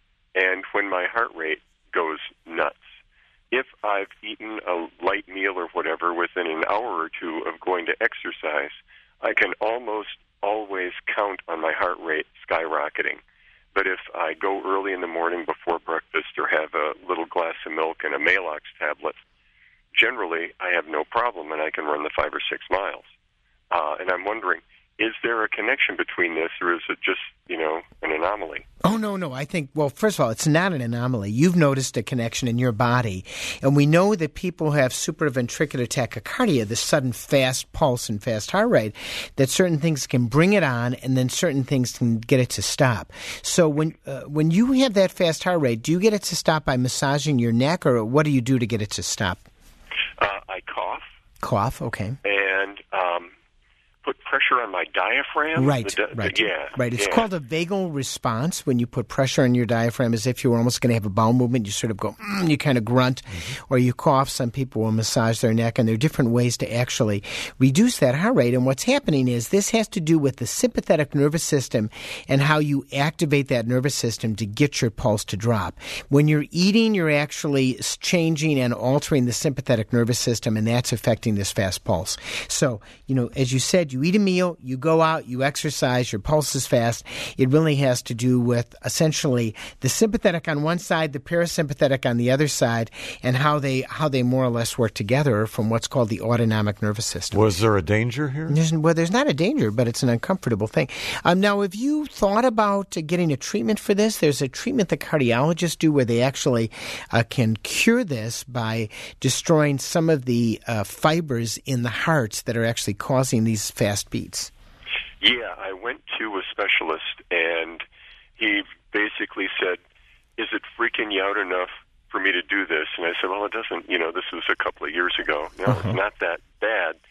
Speaker 8: and when my heart rate goes nuts. If I've eaten a light meal or whatever within an hour or two of going to exercise, I can almost always count on my heart rate skyrocketing. But if I go early in the morning before breakfast or have a little glass of milk and a Maalox tablet, generally I have no problem and I can run the five or six miles. Uh, and I'm wondering, is there a connection between this, or is it just, you know, an anomaly?
Speaker 2: Oh, no, no. I think, well, first of all, it's not an anomaly. You've noticed a connection in your body. And we know that people who have supraventricular tachycardia, this sudden fast pulse and fast heart rate, that certain things can bring it on and then certain things can get it to stop. So when uh, when you have that fast heart rate, do you get it to stop by massaging your neck, or what do you do to get it to stop?
Speaker 8: Uh, I cough.
Speaker 2: Cough, okay.
Speaker 8: And um, put pressure on my diaphragm.
Speaker 2: Right,
Speaker 8: the di-
Speaker 2: right.
Speaker 8: The, yeah.
Speaker 2: Right. It's
Speaker 8: yeah.
Speaker 2: called a vagal response. When you put pressure on your diaphragm as if you were almost going to have a bowel movement, you sort of go, mm, you kind of grunt, mm-hmm. or you cough. Some people will massage their neck, and there are different ways to actually reduce that heart rate. And what's happening is this has to do with the sympathetic nervous system and how you activate that nervous system to get your pulse to drop. When you're eating, you're actually changing and altering the sympathetic nervous system, and that's affecting this fast pulse. So, you know, as you said, you eat a meal, you go out, you exercise, your pulse is fast. It really has to do with essentially the sympathetic on one side, the parasympathetic on the other side, and how they how they more or less work together from what's called the autonomic nervous system.
Speaker 1: Was there a danger here?
Speaker 2: There's, well, there's not a danger, but it's an uncomfortable thing. Um, now, have you thought about uh, getting a treatment for this? There's a treatment that cardiologists do where they actually uh, can cure this by destroying some of the uh, fibers in the hearts that are actually causing these fast beats.
Speaker 8: Yeah, I went to a specialist, and he basically said, is it freaking you out enough for me to do this? And I said, well, it doesn't, you know, this was a couple of years ago. No, uh-huh. It's not that bad.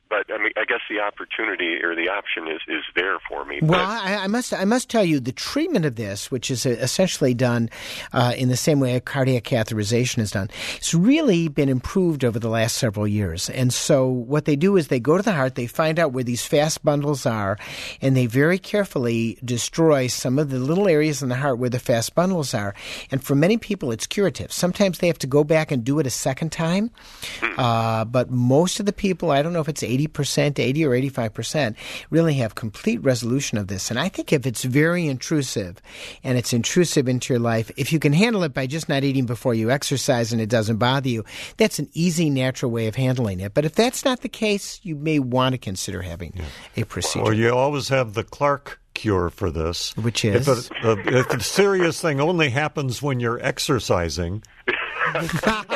Speaker 8: but I mean, I guess the opportunity or the option is, is there for me.
Speaker 2: Well,
Speaker 8: but,
Speaker 2: I, I must I must tell you, the treatment of this, which is essentially done uh, in the same way a cardiac catheterization is done, it's really been improved over the last several years. And so what they do is they go to the heart, they find out where these fast bundles are, and they very carefully destroy some of the little areas in the heart where the fast bundles are. And for many people, it's curative. Sometimes they have to go back and do it a second time. Uh, but most of the people, I don't know if it's eighty percent, eighty or eighty-five percent, really have complete resolution of this. And I think if it's very intrusive and it's intrusive into your life, if you can handle it by just not eating before you exercise and it doesn't bother you, that's an easy, natural way of handling it. But if that's not the case, you may want to consider having yeah. a procedure.
Speaker 1: Or you always have the Clark cure for this.
Speaker 2: Which is?
Speaker 1: If a, a, if a serious thing only happens when you're exercising.
Speaker 2: I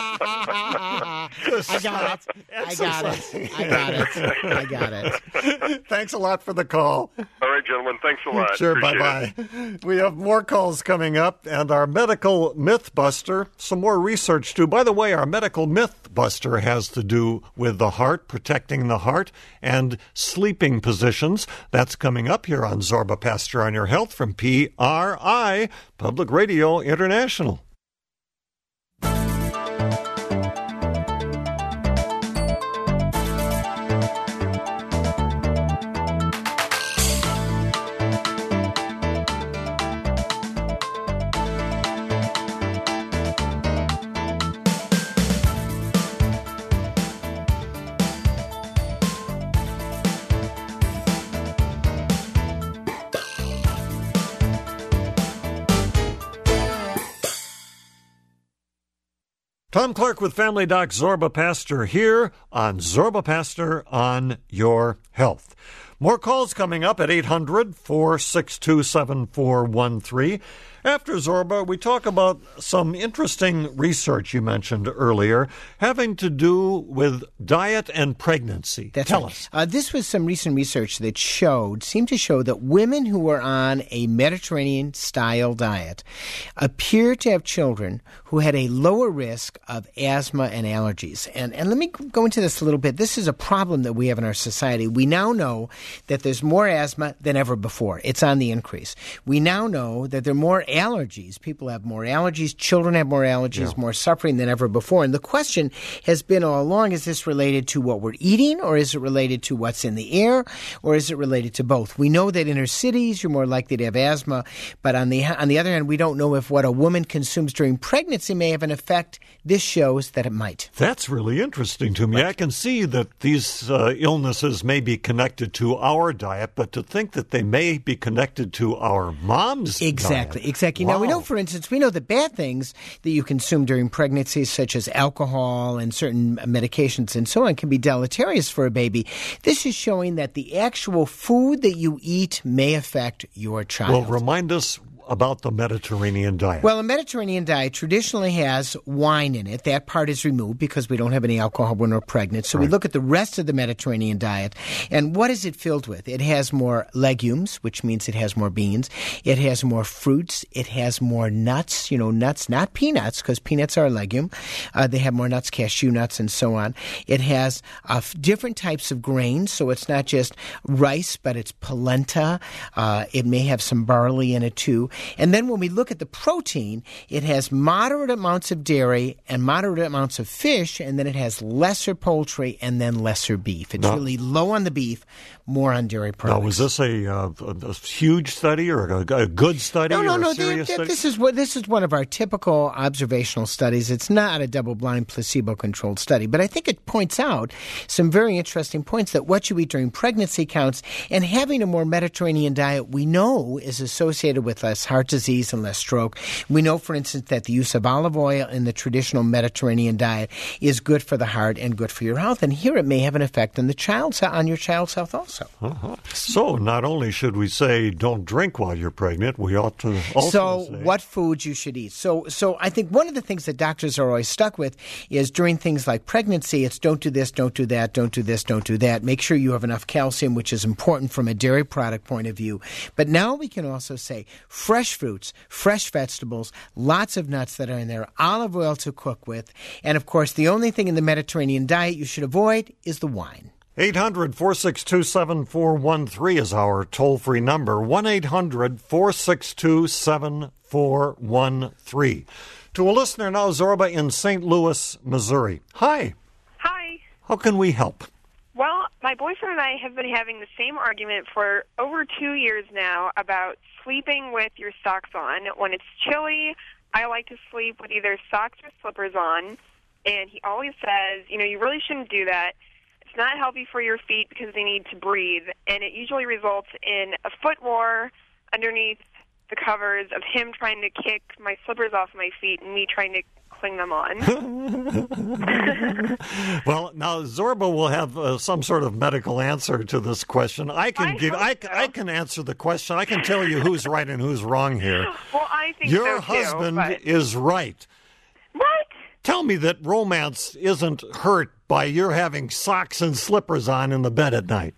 Speaker 2: got it. I got it. I got it. I got it.
Speaker 1: Thanks a lot for the call.
Speaker 8: All right, gentlemen. Thanks a lot.
Speaker 1: Sure.
Speaker 8: Appreciate
Speaker 1: bye-bye.
Speaker 8: it.
Speaker 1: We have more calls coming up, and our medical myth buster, some more research too. By the way, our medical myth buster has to do with the heart, protecting the heart, and sleeping positions. That's coming up here on Zorba Pastor on Your Health from P R I, Public Radio International. Tom Clark with Family Doc Zorba Pastor here on Zorba Pastor on Your Health. More calls coming up at eight hundred, four six two, seven four one three. After Zorba, we talk about some interesting research you mentioned earlier having to do with diet and pregnancy.
Speaker 2: That's
Speaker 1: Tell
Speaker 2: right.
Speaker 1: us.
Speaker 2: Uh, this was some recent research that showed, seemed to show that women who were on a Mediterranean-style diet appear to have children who had a lower risk of asthma and allergies. And, and let me go into this a little bit. This is a problem that we have in our society. We now know that there's more asthma than ever before. It's on the increase. We now know that there are more allergies. People have more allergies. Children have more allergies, yeah. more suffering than ever before. And the question has been all along, is this related to what we're eating, or is it related to what's in the air, or is it related to both? We know that inner cities, you're more likely to have asthma, but on the on the other hand, we don't know if what a woman consumes during pregnancy may have an effect. This shows that it might.
Speaker 1: That's really interesting to me. Right. I can see that these uh, illnesses may be connected to our diet, but to think that they may be connected to our mom's
Speaker 2: exactly,
Speaker 1: diet.
Speaker 2: Exactly.
Speaker 1: Wow.
Speaker 2: Now, we know, for instance, we know the bad things that you consume during pregnancy, such as alcohol and certain medications and so on, can be deleterious for a baby. This is showing that the actual food that you eat may affect your child.
Speaker 1: Well, remind us about the Mediterranean diet.
Speaker 2: Well, a Mediterranean diet traditionally has wine in it. That part is removed because we don't have any alcohol when we're pregnant. So right. we look at the rest of the Mediterranean diet. And what is it filled with? It has more legumes, which means it has more beans. It has more fruits. It has more nuts. You know, nuts, not peanuts, because peanuts are a legume. Uh, they have more nuts, cashew nuts, and so on. It has uh, f- different types of grains. So it's not just rice, but it's polenta. Uh, it may have some barley in it, too. And then when we look at the protein, it has moderate amounts of dairy and moderate amounts of fish, and then it has lesser poultry and then lesser beef. It's now, really low on the beef, more on dairy products.
Speaker 1: Now, was this a, uh, a huge study or a, a good study
Speaker 2: no, no,
Speaker 1: or
Speaker 2: no,
Speaker 1: a serious
Speaker 2: they, they,
Speaker 1: study?
Speaker 2: This is, what, this is one of our typical observational studies. It's not a double-blind, placebo-controlled study, but I think it points out some very interesting points that what you eat during pregnancy counts, and having a more Mediterranean diet we know is associated with less heart disease and less stroke. We know, for instance, that the use of olive oil in the traditional Mediterranean diet is good for the heart and good for your health. And here it may have an effect on the child's on your child's health also.
Speaker 1: Uh-huh. So not only should we say don't drink while you're pregnant, we ought to also
Speaker 2: so
Speaker 1: say
Speaker 2: what foods you should eat. So so I think one of the things that doctors are always stuck with is during things like pregnancy, it's don't do this, don't do that, don't do this, don't do that. Make sure you have enough calcium, which is important from a dairy product point of view. But now we can also say fresh fruits, fresh vegetables, lots of nuts that are in there, olive oil to cook with, and of course the only thing in the Mediterranean diet you should avoid is the wine.
Speaker 1: eight hundred, four six two, seven four one three is our toll-free number, one eight hundred, four six two, seven four one three. To a listener now, Zorba in Saint Louis, Missouri. Hi.
Speaker 9: Hi.
Speaker 1: How can we help?
Speaker 9: Well, my boyfriend and I have been having the same argument for over two years now about sleeping with your socks on. When it's chilly, I like to sleep with either socks or slippers on, and he always says, you know, you really shouldn't do that. It's not healthy for your feet because they need to breathe, and it usually results in a foot war underneath the covers of him trying to kick my slippers off my feet and me trying to cling them on.
Speaker 1: Well, now Zorba will have uh, some sort of medical answer to this question. I can
Speaker 9: I
Speaker 1: give. I,
Speaker 9: so.
Speaker 1: I can answer the question. I can tell you who's right and who's wrong here.
Speaker 9: Well, I think
Speaker 1: Your
Speaker 9: so
Speaker 1: husband
Speaker 9: too, but...
Speaker 1: is right.
Speaker 9: What?
Speaker 1: Tell me that romance isn't hurt by your having socks and slippers on in the bed at night.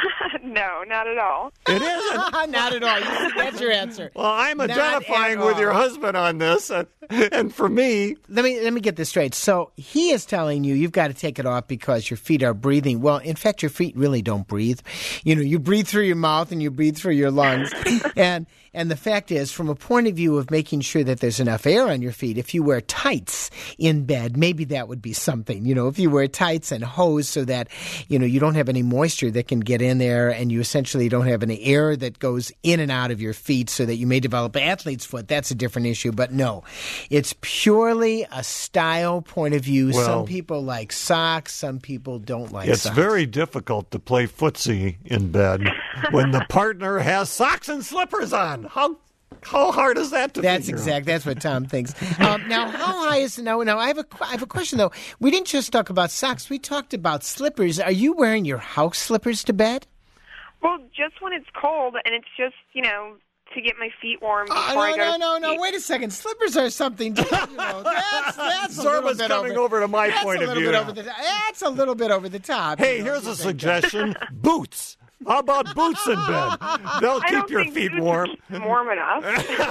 Speaker 9: No, not at all.
Speaker 1: It isn't?
Speaker 2: Not at all. You see, that's your answer.
Speaker 1: Well, I'm
Speaker 2: Not
Speaker 1: identifying
Speaker 2: at
Speaker 1: with
Speaker 2: all.
Speaker 1: your husband on this, and, and for me...
Speaker 2: Let me let me get this straight. So he is telling you you've got to take it off because your feet are breathing. Well, in fact, your feet really don't breathe. You know, you breathe through your mouth and you breathe through your lungs. and and the fact is, from a point of view of making sure that there's enough air on your feet, if you wear tights in bed, maybe that would be something. You know, if you wear tights and hose so that, you know, you don't have any moisture that can get in there and you essentially don't have any air that goes in and out of your feet so that you may develop athlete's foot, that's a different issue. But no, it's purely a style point of view.
Speaker 1: Well,
Speaker 2: some people like socks, some people don't like
Speaker 1: It's
Speaker 2: socks.
Speaker 1: very difficult to play footsie in bed when the partner has socks and slippers on. How how hard is that to
Speaker 2: That's
Speaker 1: figure
Speaker 2: exact. That's what Tom thinks. Um, now, how high is now? Now, I have a I have a question though. We didn't just talk about socks. We talked about slippers. Are you wearing your house slippers to bed?
Speaker 9: Well, just when it's cold, and it's just, you know, to get my feet warm before
Speaker 2: Oh,
Speaker 9: I
Speaker 2: no,
Speaker 9: go
Speaker 2: no,
Speaker 9: to
Speaker 2: no, no.
Speaker 9: sleep.
Speaker 2: Wait a second. Slippers are something different. You know, that's that's a little
Speaker 1: Zorba's
Speaker 2: bit
Speaker 1: coming
Speaker 2: over,
Speaker 1: over to my
Speaker 2: that's
Speaker 1: point
Speaker 2: a
Speaker 1: of
Speaker 2: little
Speaker 1: view
Speaker 2: bit
Speaker 1: now.
Speaker 2: over the top. That's a little bit over the top.
Speaker 1: Hey,
Speaker 2: you know,
Speaker 1: here's
Speaker 2: you
Speaker 1: a
Speaker 2: think.
Speaker 1: suggestion. Boots. How about boots in bed? They'll
Speaker 9: I
Speaker 1: keep
Speaker 9: don't
Speaker 1: your
Speaker 9: think
Speaker 1: feet
Speaker 9: boots
Speaker 1: warm.
Speaker 9: are warm enough.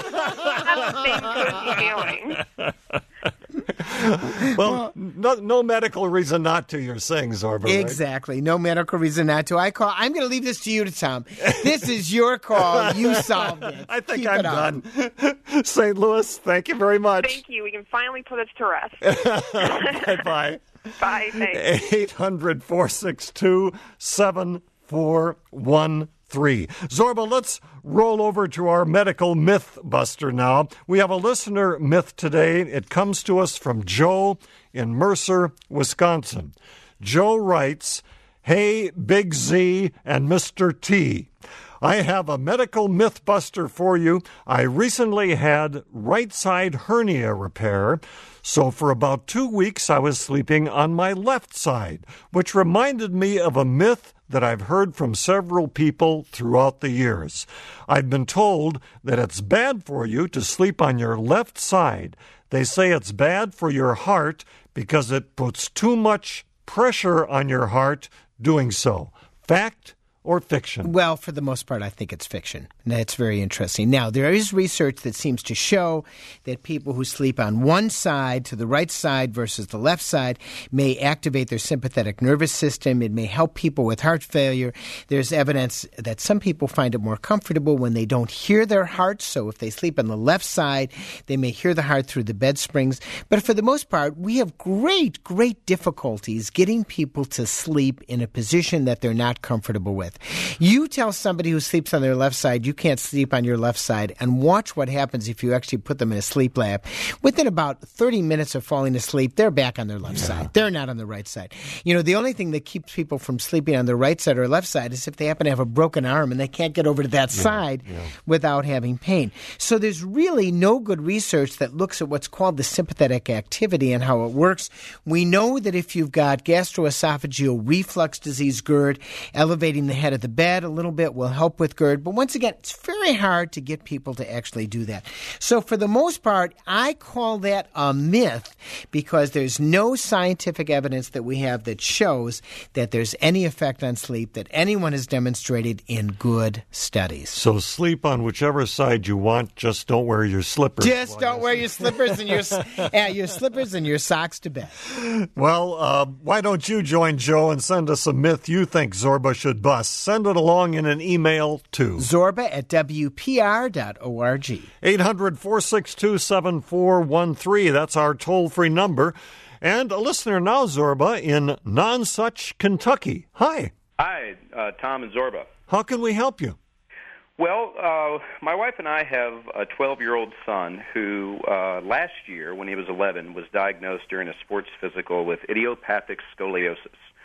Speaker 9: Not the same cozy feeling.
Speaker 1: Well, no, no medical reason not to, you're saying, Zorba, right?
Speaker 2: Exactly. No medical reason not to. I call. I'm going to leave this to you, Tom. This is your call. You solved it.
Speaker 1: I think
Speaker 2: Keep
Speaker 1: I'm
Speaker 2: it up.
Speaker 1: done. Saint Louis, thank you very much.
Speaker 9: Thank you. We can finally put this to rest.
Speaker 1: Bye-bye.
Speaker 9: Bye. Thanks.
Speaker 1: eight hundred, four six two, seven four one three. Zorba, let's roll over to our medical myth buster now. We have a listener myth today. It comes to us from Joe in Mercer, Wisconsin. Joe writes, "Hey, Big Z and Mister T. I have a medical myth buster for you. I recently had right side hernia repair, so for about two weeks I was sleeping on my left side, which reminded me of a myth that I've heard from several people throughout the years. I've been told that it's bad for you to sleep on your left side. They say it's bad for your heart because it puts too much pressure on your heart doing so. Fact or fiction?"
Speaker 2: Well, for the most part, I think it's fiction. That's very interesting. Now, there is research that seems to show that people who sleep on one side to the right side versus the left side may activate their sympathetic nervous system. It may help people with heart failure. There's evidence that some people find it more comfortable when they don't hear their heart. So if they sleep on the left side, they may hear the heart through the bed springs. But for the most part, we have great, great difficulties getting people to sleep in a position that they're not comfortable with. You tell somebody who sleeps on their left side you can't sleep on your left side, and watch what happens if you actually put them in a sleep lab. Within about thirty minutes of falling asleep, they're back on their left yeah. side. They're not on the right side. You know, the only thing that keeps people from sleeping on the right side or left side is if they happen to have a broken arm and they can't get over to that yeah. side yeah. without having pain. So there's really no good research that looks at what's called the sympathetic activity and how it works. We know that if you've got gastroesophageal reflux disease, GERD, elevating the head of the bed a little bit will help with GERD. But once again, it's very hard to get people to actually do that. So for the most part, I call that a myth because there's no scientific evidence that we have that shows that there's any effect on sleep that anyone has demonstrated in good studies.
Speaker 1: So sleep on whichever side you want. Just don't wear your slippers.
Speaker 2: Just don't wear your slippers and your uh, your slippers and your socks to bed.
Speaker 1: Well, uh, why don't you join Joe and send us a myth you think Zorba should bust? Send it along in an email to
Speaker 2: Zorba at W P R dot org.
Speaker 1: eight hundred, four six two, seven four one three. That's our toll-free number. And a listener now, Zorba, in Nonsuch, Kentucky. Hi.
Speaker 10: Hi, uh, Tom and Zorba.
Speaker 1: How can we help you?
Speaker 10: Well, uh, my wife and I have a twelve-year-old son who uh, last year, when he was eleven, was diagnosed during a sports physical with idiopathic scoliosis.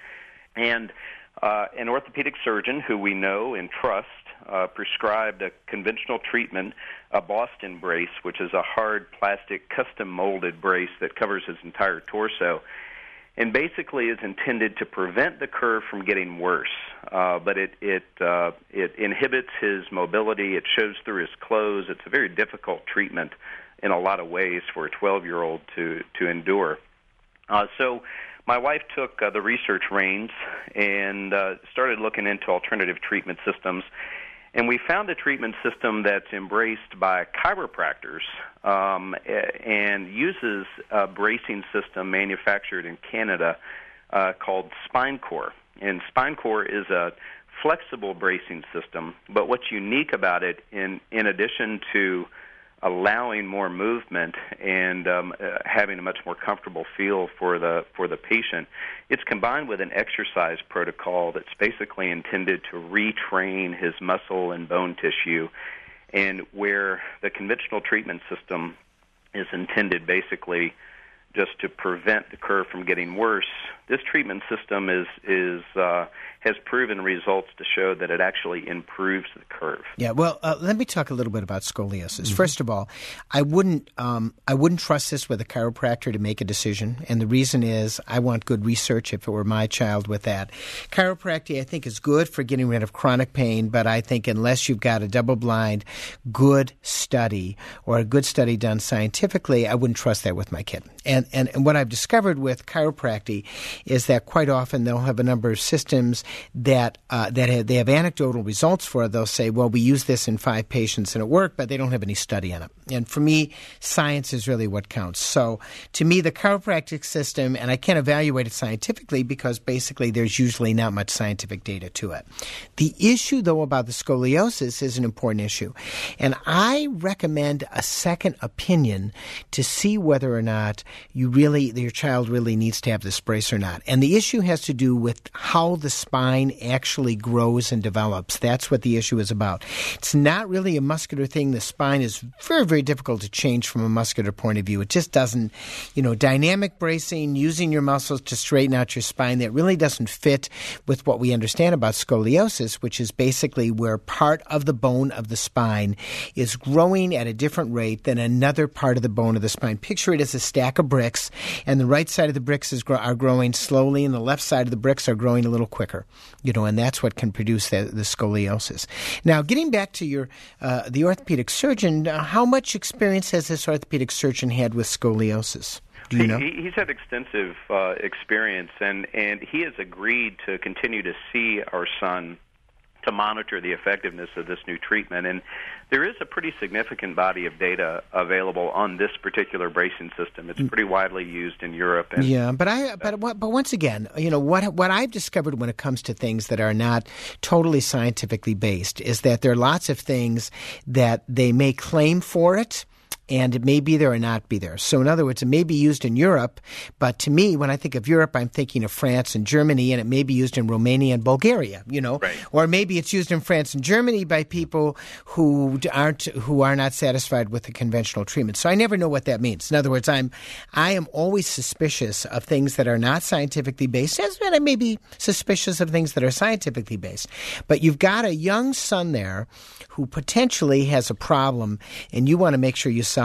Speaker 10: And uh, an orthopedic surgeon who we know and trust uh, prescribed a conventional treatment, a Boston brace, which is a hard plastic custom-molded brace that covers his entire torso, and basically is intended to prevent the curve from getting worse. Uh, but it it uh, it inhibits his mobility. It shows through his clothes. It's a very difficult treatment in a lot of ways for a twelve-year-old to to endure. Uh, so my wife took uh, the research reins and uh, started looking into alternative treatment systems. And we found a treatment system that's embraced by chiropractors um, and uses a bracing system manufactured in Canada uh, called SpineCore. And SpineCore is a flexible bracing system, but what's unique about it, in, in addition to allowing more movement and um, uh, having a much more comfortable feel for the for the patient, it's combined with an exercise protocol that's basically intended to retrain his muscle and bone tissue, and where the conventional treatment system is intended basically just to prevent the curve from getting worse. This treatment system is is uh, has proven results to show that it actually improves the curve.
Speaker 2: Yeah, well, uh, let me talk a little bit about scoliosis. Mm-hmm. First of all, I wouldn't um, I wouldn't trust this with a chiropractor to make a decision, and the reason is I want good research if it were my child with that. Chiropractic, I think, is good for getting rid of chronic pain, but I think unless you've got a double-blind, good study or a good study done scientifically, I wouldn't trust that with my kid. And and, and what I've discovered with chiropractic is that quite often they'll have a number of systems that uh, that have, they have anecdotal results for. They'll say, well, we use this in five patients and it worked, but they don't have any study on it. And for me, science is really what counts. So to me, the chiropractic system, and I can't evaluate it scientifically because basically there's usually not much scientific data to it. The issue, though, about the scoliosis is an important issue. And I recommend a second opinion to see whether or not you really, your child really needs to have this brace or not. And the issue has to do with how the spine actually grows and develops. That's what the issue is about. It's not really a muscular thing. The spine is very, very difficult to change from a muscular point of view. It just doesn't, you know, dynamic bracing, using your muscles to straighten out your spine, that really doesn't fit with what we understand about scoliosis, which is basically where part of the bone of the spine is growing at a different rate than another part of the bone of the spine. Picture it as a stack of bricks, and the right side of the bricks is gro- are growing slowly, and the left side of the bricks are growing a little quicker, you know, and that's what can produce the, the scoliosis. Now, getting back to your uh, the orthopedic surgeon, uh, how much experience has this orthopedic surgeon had with scoliosis? Do you
Speaker 10: he,
Speaker 2: know?
Speaker 10: He's had extensive uh, experience, and, and he has agreed to continue to see our son to monitor the effectiveness of this new treatment. And there is a pretty significant body of data available on this particular bracing system. It's pretty widely used in Europe. And
Speaker 2: yeah, but I but but once again, you know, what what I've discovered when it comes to things that are not totally scientifically based is that there are lots of things that they may claim for it, and it may be there or not be there. So in other words, it may be used in Europe, but to me, when I think of Europe, I'm thinking of France and Germany, and it may be used in Romania and Bulgaria, you know.
Speaker 10: Right.
Speaker 2: Or maybe it's used in France and Germany by people who aren't who are not satisfied with the conventional treatment. So I never know what that means. In other words, I'm I am always suspicious of things that are not scientifically based, as I may be suspicious of things that are scientifically based. But you've got a young son there who potentially has a problem, and you want to make sure you solve it.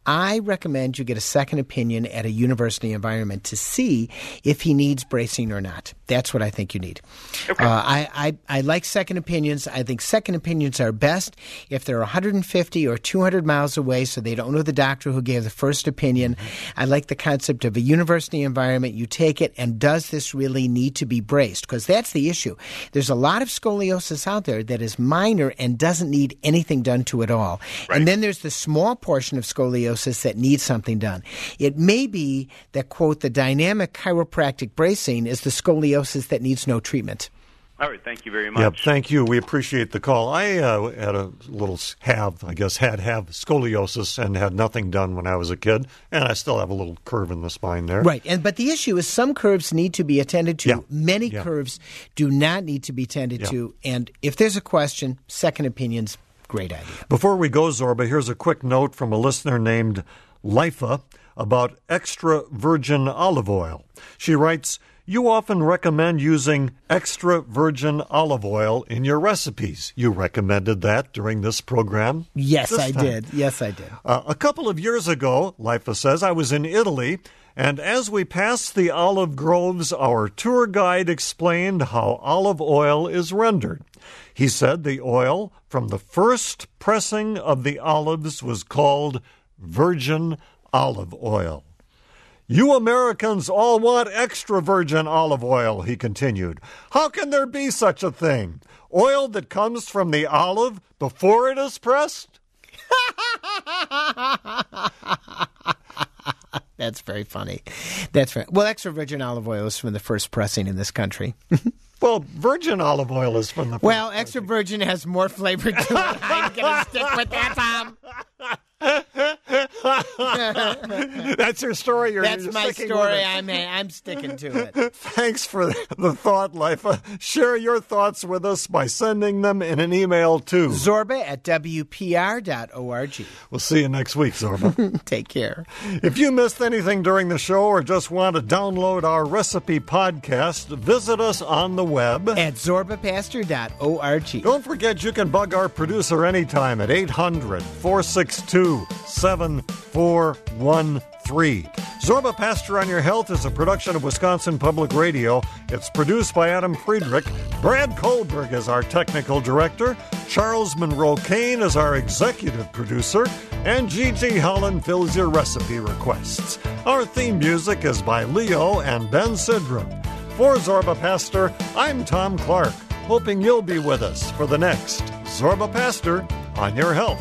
Speaker 2: I recommend you get a second opinion at a university environment to see if he needs bracing or not. That's what I think you need.
Speaker 10: Okay.
Speaker 2: Uh, I, I, I like second opinions. I think second opinions are best if they're one hundred fifty or two hundred miles away, so they don't know the doctor who gave the first opinion. Mm-hmm. I like the concept of a university environment. You take it, and does this really need to be braced? Because that's the issue. There's a lot of scoliosis out there that is minor and doesn't need anything done to it all. Right. And then there's the small portion of scoliosis that needs something done. It may be that, quote, the dynamic chiropractic bracing is the scoliosis that needs no treatment.
Speaker 10: All right, thank you very much.
Speaker 1: Yep, thank you. We appreciate the call. I uh, had a little have, I guess, had have scoliosis and had nothing done when I was a kid, and I still have a little curve in the spine there.
Speaker 2: Right, and but the issue is some curves need to be attended to.
Speaker 1: Yeah.
Speaker 2: Many
Speaker 1: yeah.
Speaker 2: curves do not need to be attended
Speaker 1: yeah.
Speaker 2: to, and if there's a question, second opinions, great idea.
Speaker 1: Before we go, Zorba, here's a quick note from a listener named Lifa about extra virgin olive oil. She writes, you often recommend using extra virgin olive oil in your recipes. You recommended that during this program?
Speaker 2: Yes,
Speaker 1: this
Speaker 2: I
Speaker 1: time.
Speaker 2: did. Yes, I did.
Speaker 1: Uh, a couple of years ago, Lifa says, I was in Italy, and as we passed the olive groves, our tour guide explained how olive oil is rendered. He said the oil from the first pressing of the olives was called virgin olive oil. You Americans all want extra virgin olive oil, he continued. How can there be such a thing? Oil that comes from the olive before it is pressed?
Speaker 2: That's very funny. That's right. Well, extra virgin olive oil is from the first pressing in this country.
Speaker 1: Well, virgin olive oil is from the first
Speaker 2: Well, extra virgin has more flavor to it. I'm going to stick with that, Tom.
Speaker 1: That's your story. You're,
Speaker 2: That's
Speaker 1: you're
Speaker 2: my story. I'm I'm sticking to it.
Speaker 1: Thanks for the thought, Lifa. Share your thoughts with us by sending them in an email to
Speaker 2: Zorba at W P R dot org.
Speaker 1: We'll see you next week, Zorba.
Speaker 2: Take care.
Speaker 1: If you missed anything during the show or just want to download our recipe podcast, visit us on the web
Speaker 2: at zorba pastor dot org.
Speaker 1: Don't forget you can bug our producer anytime at eight hundred, four six two, seven four one three. Zorba Pastor on Your Health is a production of Wisconsin Public Radio. It's produced by Adam Friedrich. Brad Kohlberg is our technical director. Charles Monroe Kane is our executive producer. And Gigi Holland fills your recipe requests. Our theme music is by Leo and Ben Sidram. For Zorba Pastor, I'm Tom Clark, hoping you'll be with us for the next Zorba Pastor on Your Health.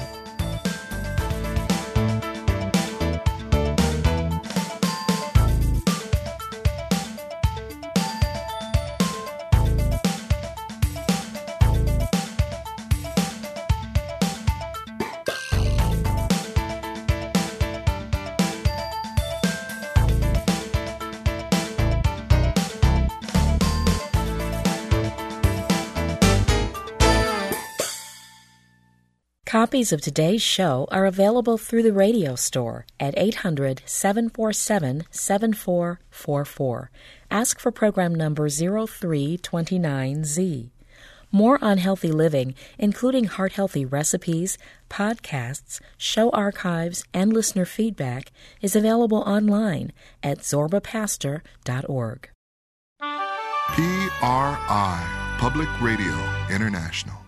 Speaker 11: Copies of today's show are available through the radio store at eight hundred, seven four seven, seven four four four. Ask for program number zero three two nine Z. More on healthy living, including heart-healthy recipes, podcasts, show archives, and listener feedback, is available online at zorba pastor dot org.
Speaker 12: P R I, Public Radio International.